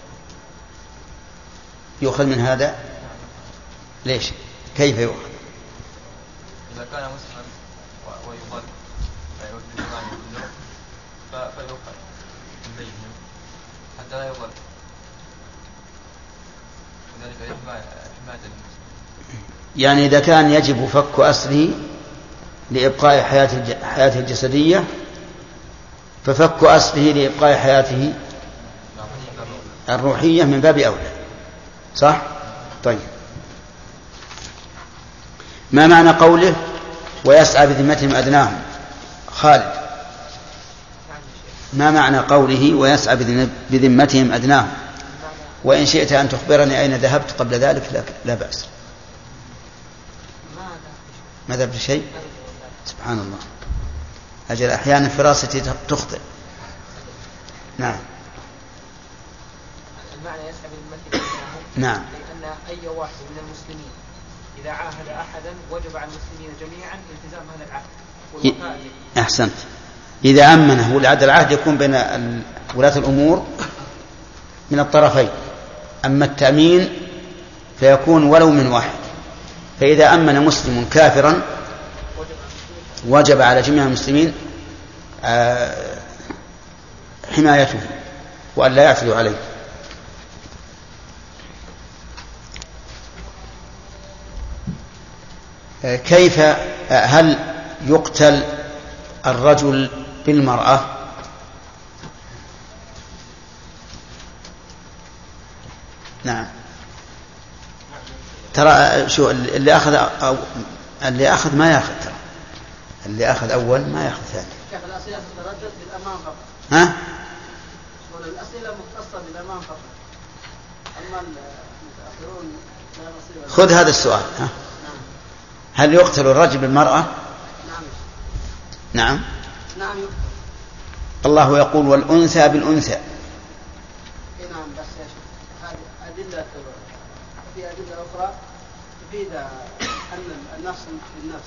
يؤخذ من هذا؟ ليش؟ كيف يؤخذ؟ إذا كان مسلما ويضل فيعود للإيمان يضله فيؤخذ من بينهم حتى لا يضل، وذلك حماية المسلم. يعني إذا كان يجب فك أسره لإبقاء حياته الجسدية، ففك أسره لإبقاء حياته الروحية من باب أولى، صح؟ طيب، ما معنى قوله ويسعى بذمتهم أدناهم؟ خالد، ما معنى قوله ويسعى بذمتهم أدناهم؟ وإن شئت أن تخبرني أين ذهبت قبل ذلك لا بأس. ما ذهبت شيء؟ سبحان الله، أجل أحيانا فراستي تخطئ. نعم. المعنى يسعى بذمتهم أدناهم، نعم، لأن أي واحد من المسلمين إذا عاهد أحدا وجب على المسلمين جميعا التزام هذا العهد والوفاء به. أحسنت. إذا أمنه ولعد العهد يكون بين ولاة الأمور من الطرفين، أما التأمين فيكون ولو من واحد. فإذا أمن مسلم كافرا وجب على جميع المسلمين حمايته وأن لا يعتدوا عليه. كيف هل يقتل الرجل بالمرأة؟ نعم. ترى شو اللي أخذ ما يأخذ، ترى اللي أخذ أول ما يأخذ ثاني. كيف الأسئلة تتردد بالأمام فقط؟ ها؟ الأسئلة مختصة بالأمام فقط، أما المتأخرون لا يصير. خذ هذا السؤال. ها؟ هل يقتل الرجل بالمرأة؟ نعم. نعم. نعم يقتل. الله يقول والأنثى بالأنثى. نعم، بس يا شيخ هذه أدلة، في أدلة أخرى تفيد أن النفس بالنفس،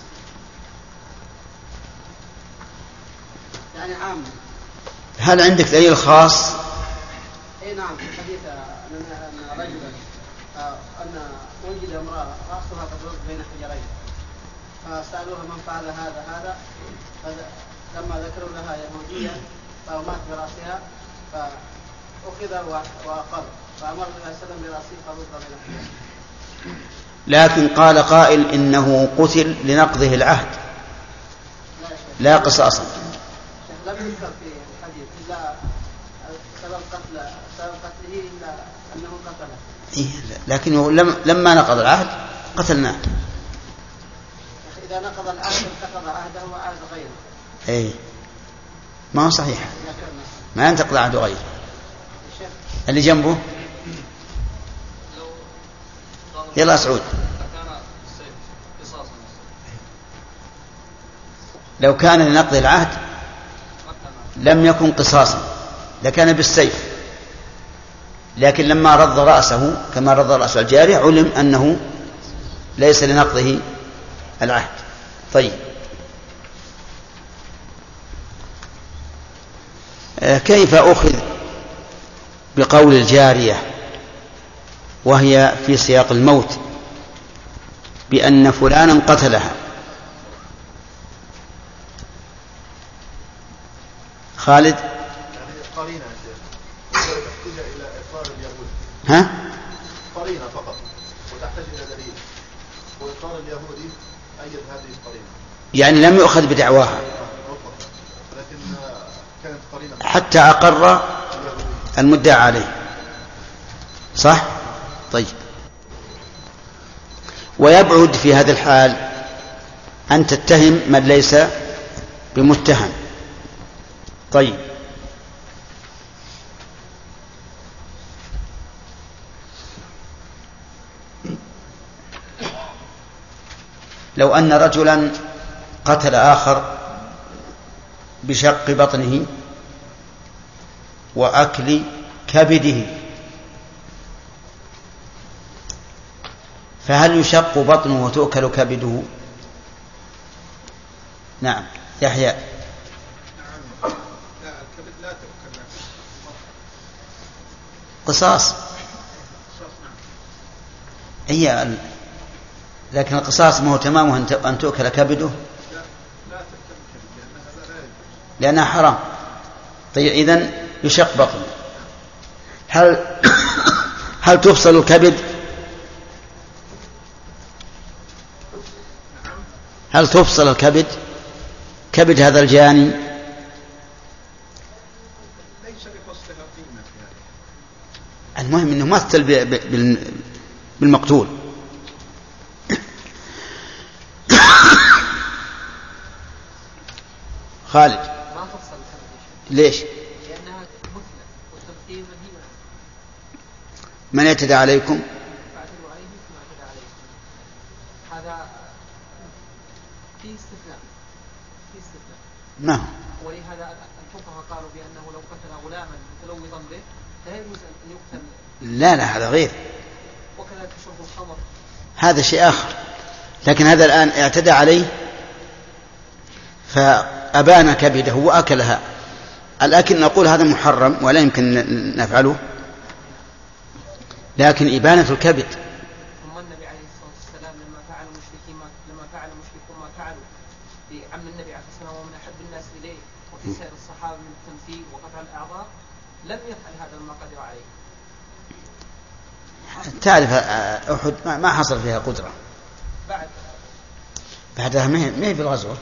يعني عام. هل عندك دليل خاص؟ اي نعم، في حديث ان رجلا ان وجد امراه راسها قد وقف بين حجرين، فسالوها من فعل هذا، فلما ذكروا لها يهوديا فمات براسها، فاخذ واقر، فامر النبي صلى الله عليه وسلم براسه فوقف بين حجرين. لكن قال قائل انه قتل لنقضه العهد لا قصاصا. لم يذكر في الحديث الا سبب قتله الا انه قتله. لكنه لما نقض العهد قتلناه. اذا نقض العهد انتقض عهده وعهد غيره. اي ما هو صحيح، ما ينتقض عهد غيره. اللي جنبه يلا سعود. لو كان لنقض العهد لم يكن قصاصا، لكان بالسيف، لكن لما رض رأسه كما رض رأس الجارية علم أنه ليس لنقضه العهد. طيب، كيف أخذ بقول الجارية وهي في سياق الموت بأن فلانا قتلها؟ خالد. قرينة تحتاج إلى إقرار اليهود. ها؟ قرينة فقط وتحتاج إلى دليل، وإقرار اليهودي أيد هذه القرينة. يعني لم يؤخذ بدعواها لكن كانت قرينة حتى أقر المدعى عليه، صح؟ طيب، ويبعد في هذا الحال أن تتهم من ليس بمتهم. طيب، لو أن رجلا قتل آخر بشق بطنه وأكل كبده، فهل يشق بطنه وتؤكل كبده؟ نعم يحيى. قصاص هي، لكن القصاص ما هو تمامه أن تؤكل كبده لأنها حرام. طيب، إذن يشق بطنه. هل تفصل الكبد؟ هل تفصل الكبد، كبد هذا الجاني؟ المهم أنه مثل بالمقتول. خالد. ما تفصل ليش؟ لأنها مثلى والتمثيل مدينة. من اعتدى عليكم فاعتدوا عليه ثم اعتدى عليكم. هذا في استثناء. ما هو؟ ولهذا الفقهاء قالوا بأنه لو قتل غلاما متلوثا به لا يجوز أن يقتل. لا هذا غير. وكذلك شرب الخمر هذا شيء آخر. لكن هذا الآن اعتدى عليه فأبان كبده وأكلها. الأكل نقول هذا محرم ولا يمكن نفعله، لكن إبانة الكبد. ثم النبي عليه الصلاة والسلام لما فعل المشركون ما فعلوا بعم النبي عليه الصلاة والسلام ومن أحب الناس إليه وفي سائر الصحابة من التمثيل وقطع الأعضاء لم يفعل هذا ما قدر عليه. تعرف أحد ما حصل فيها قدرة بعدها ما هي في الغزوة.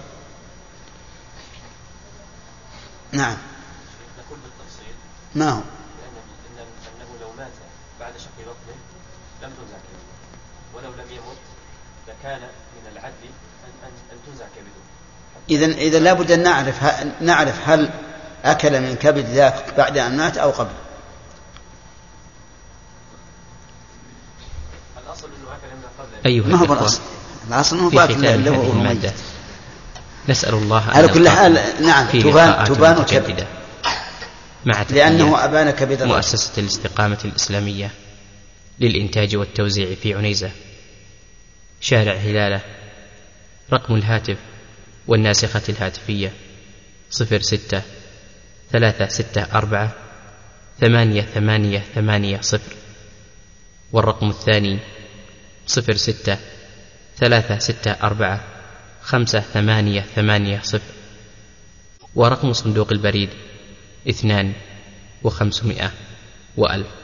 نعم. نقول بالتفصيل ما هو؟ أنه لو مات بعد شق بطنه لم تنزع كبده، ولو لم يمت لكان من العدل أن تنزع كبده. إذا لابد أن نعرف هل أكل من كبد ذاك بعد أن مات أو قبل. الأصل أنه أكل من قبل. أيها ما هو الإخوة، الأصل أنه في ختام هذه المادة نسأل الله على كل حال. نعم، تبان متجددة مع لأنه أبان كبد. مؤسسة الاستقامة الإسلامية للإنتاج والتوزيع في عنيزة، شارع هلالة. رقم الهاتف والناسخة الهاتفية 06-364-8880، والرقم الثاني 06-364-5880، ورقم صندوق البريد 2500 و1000.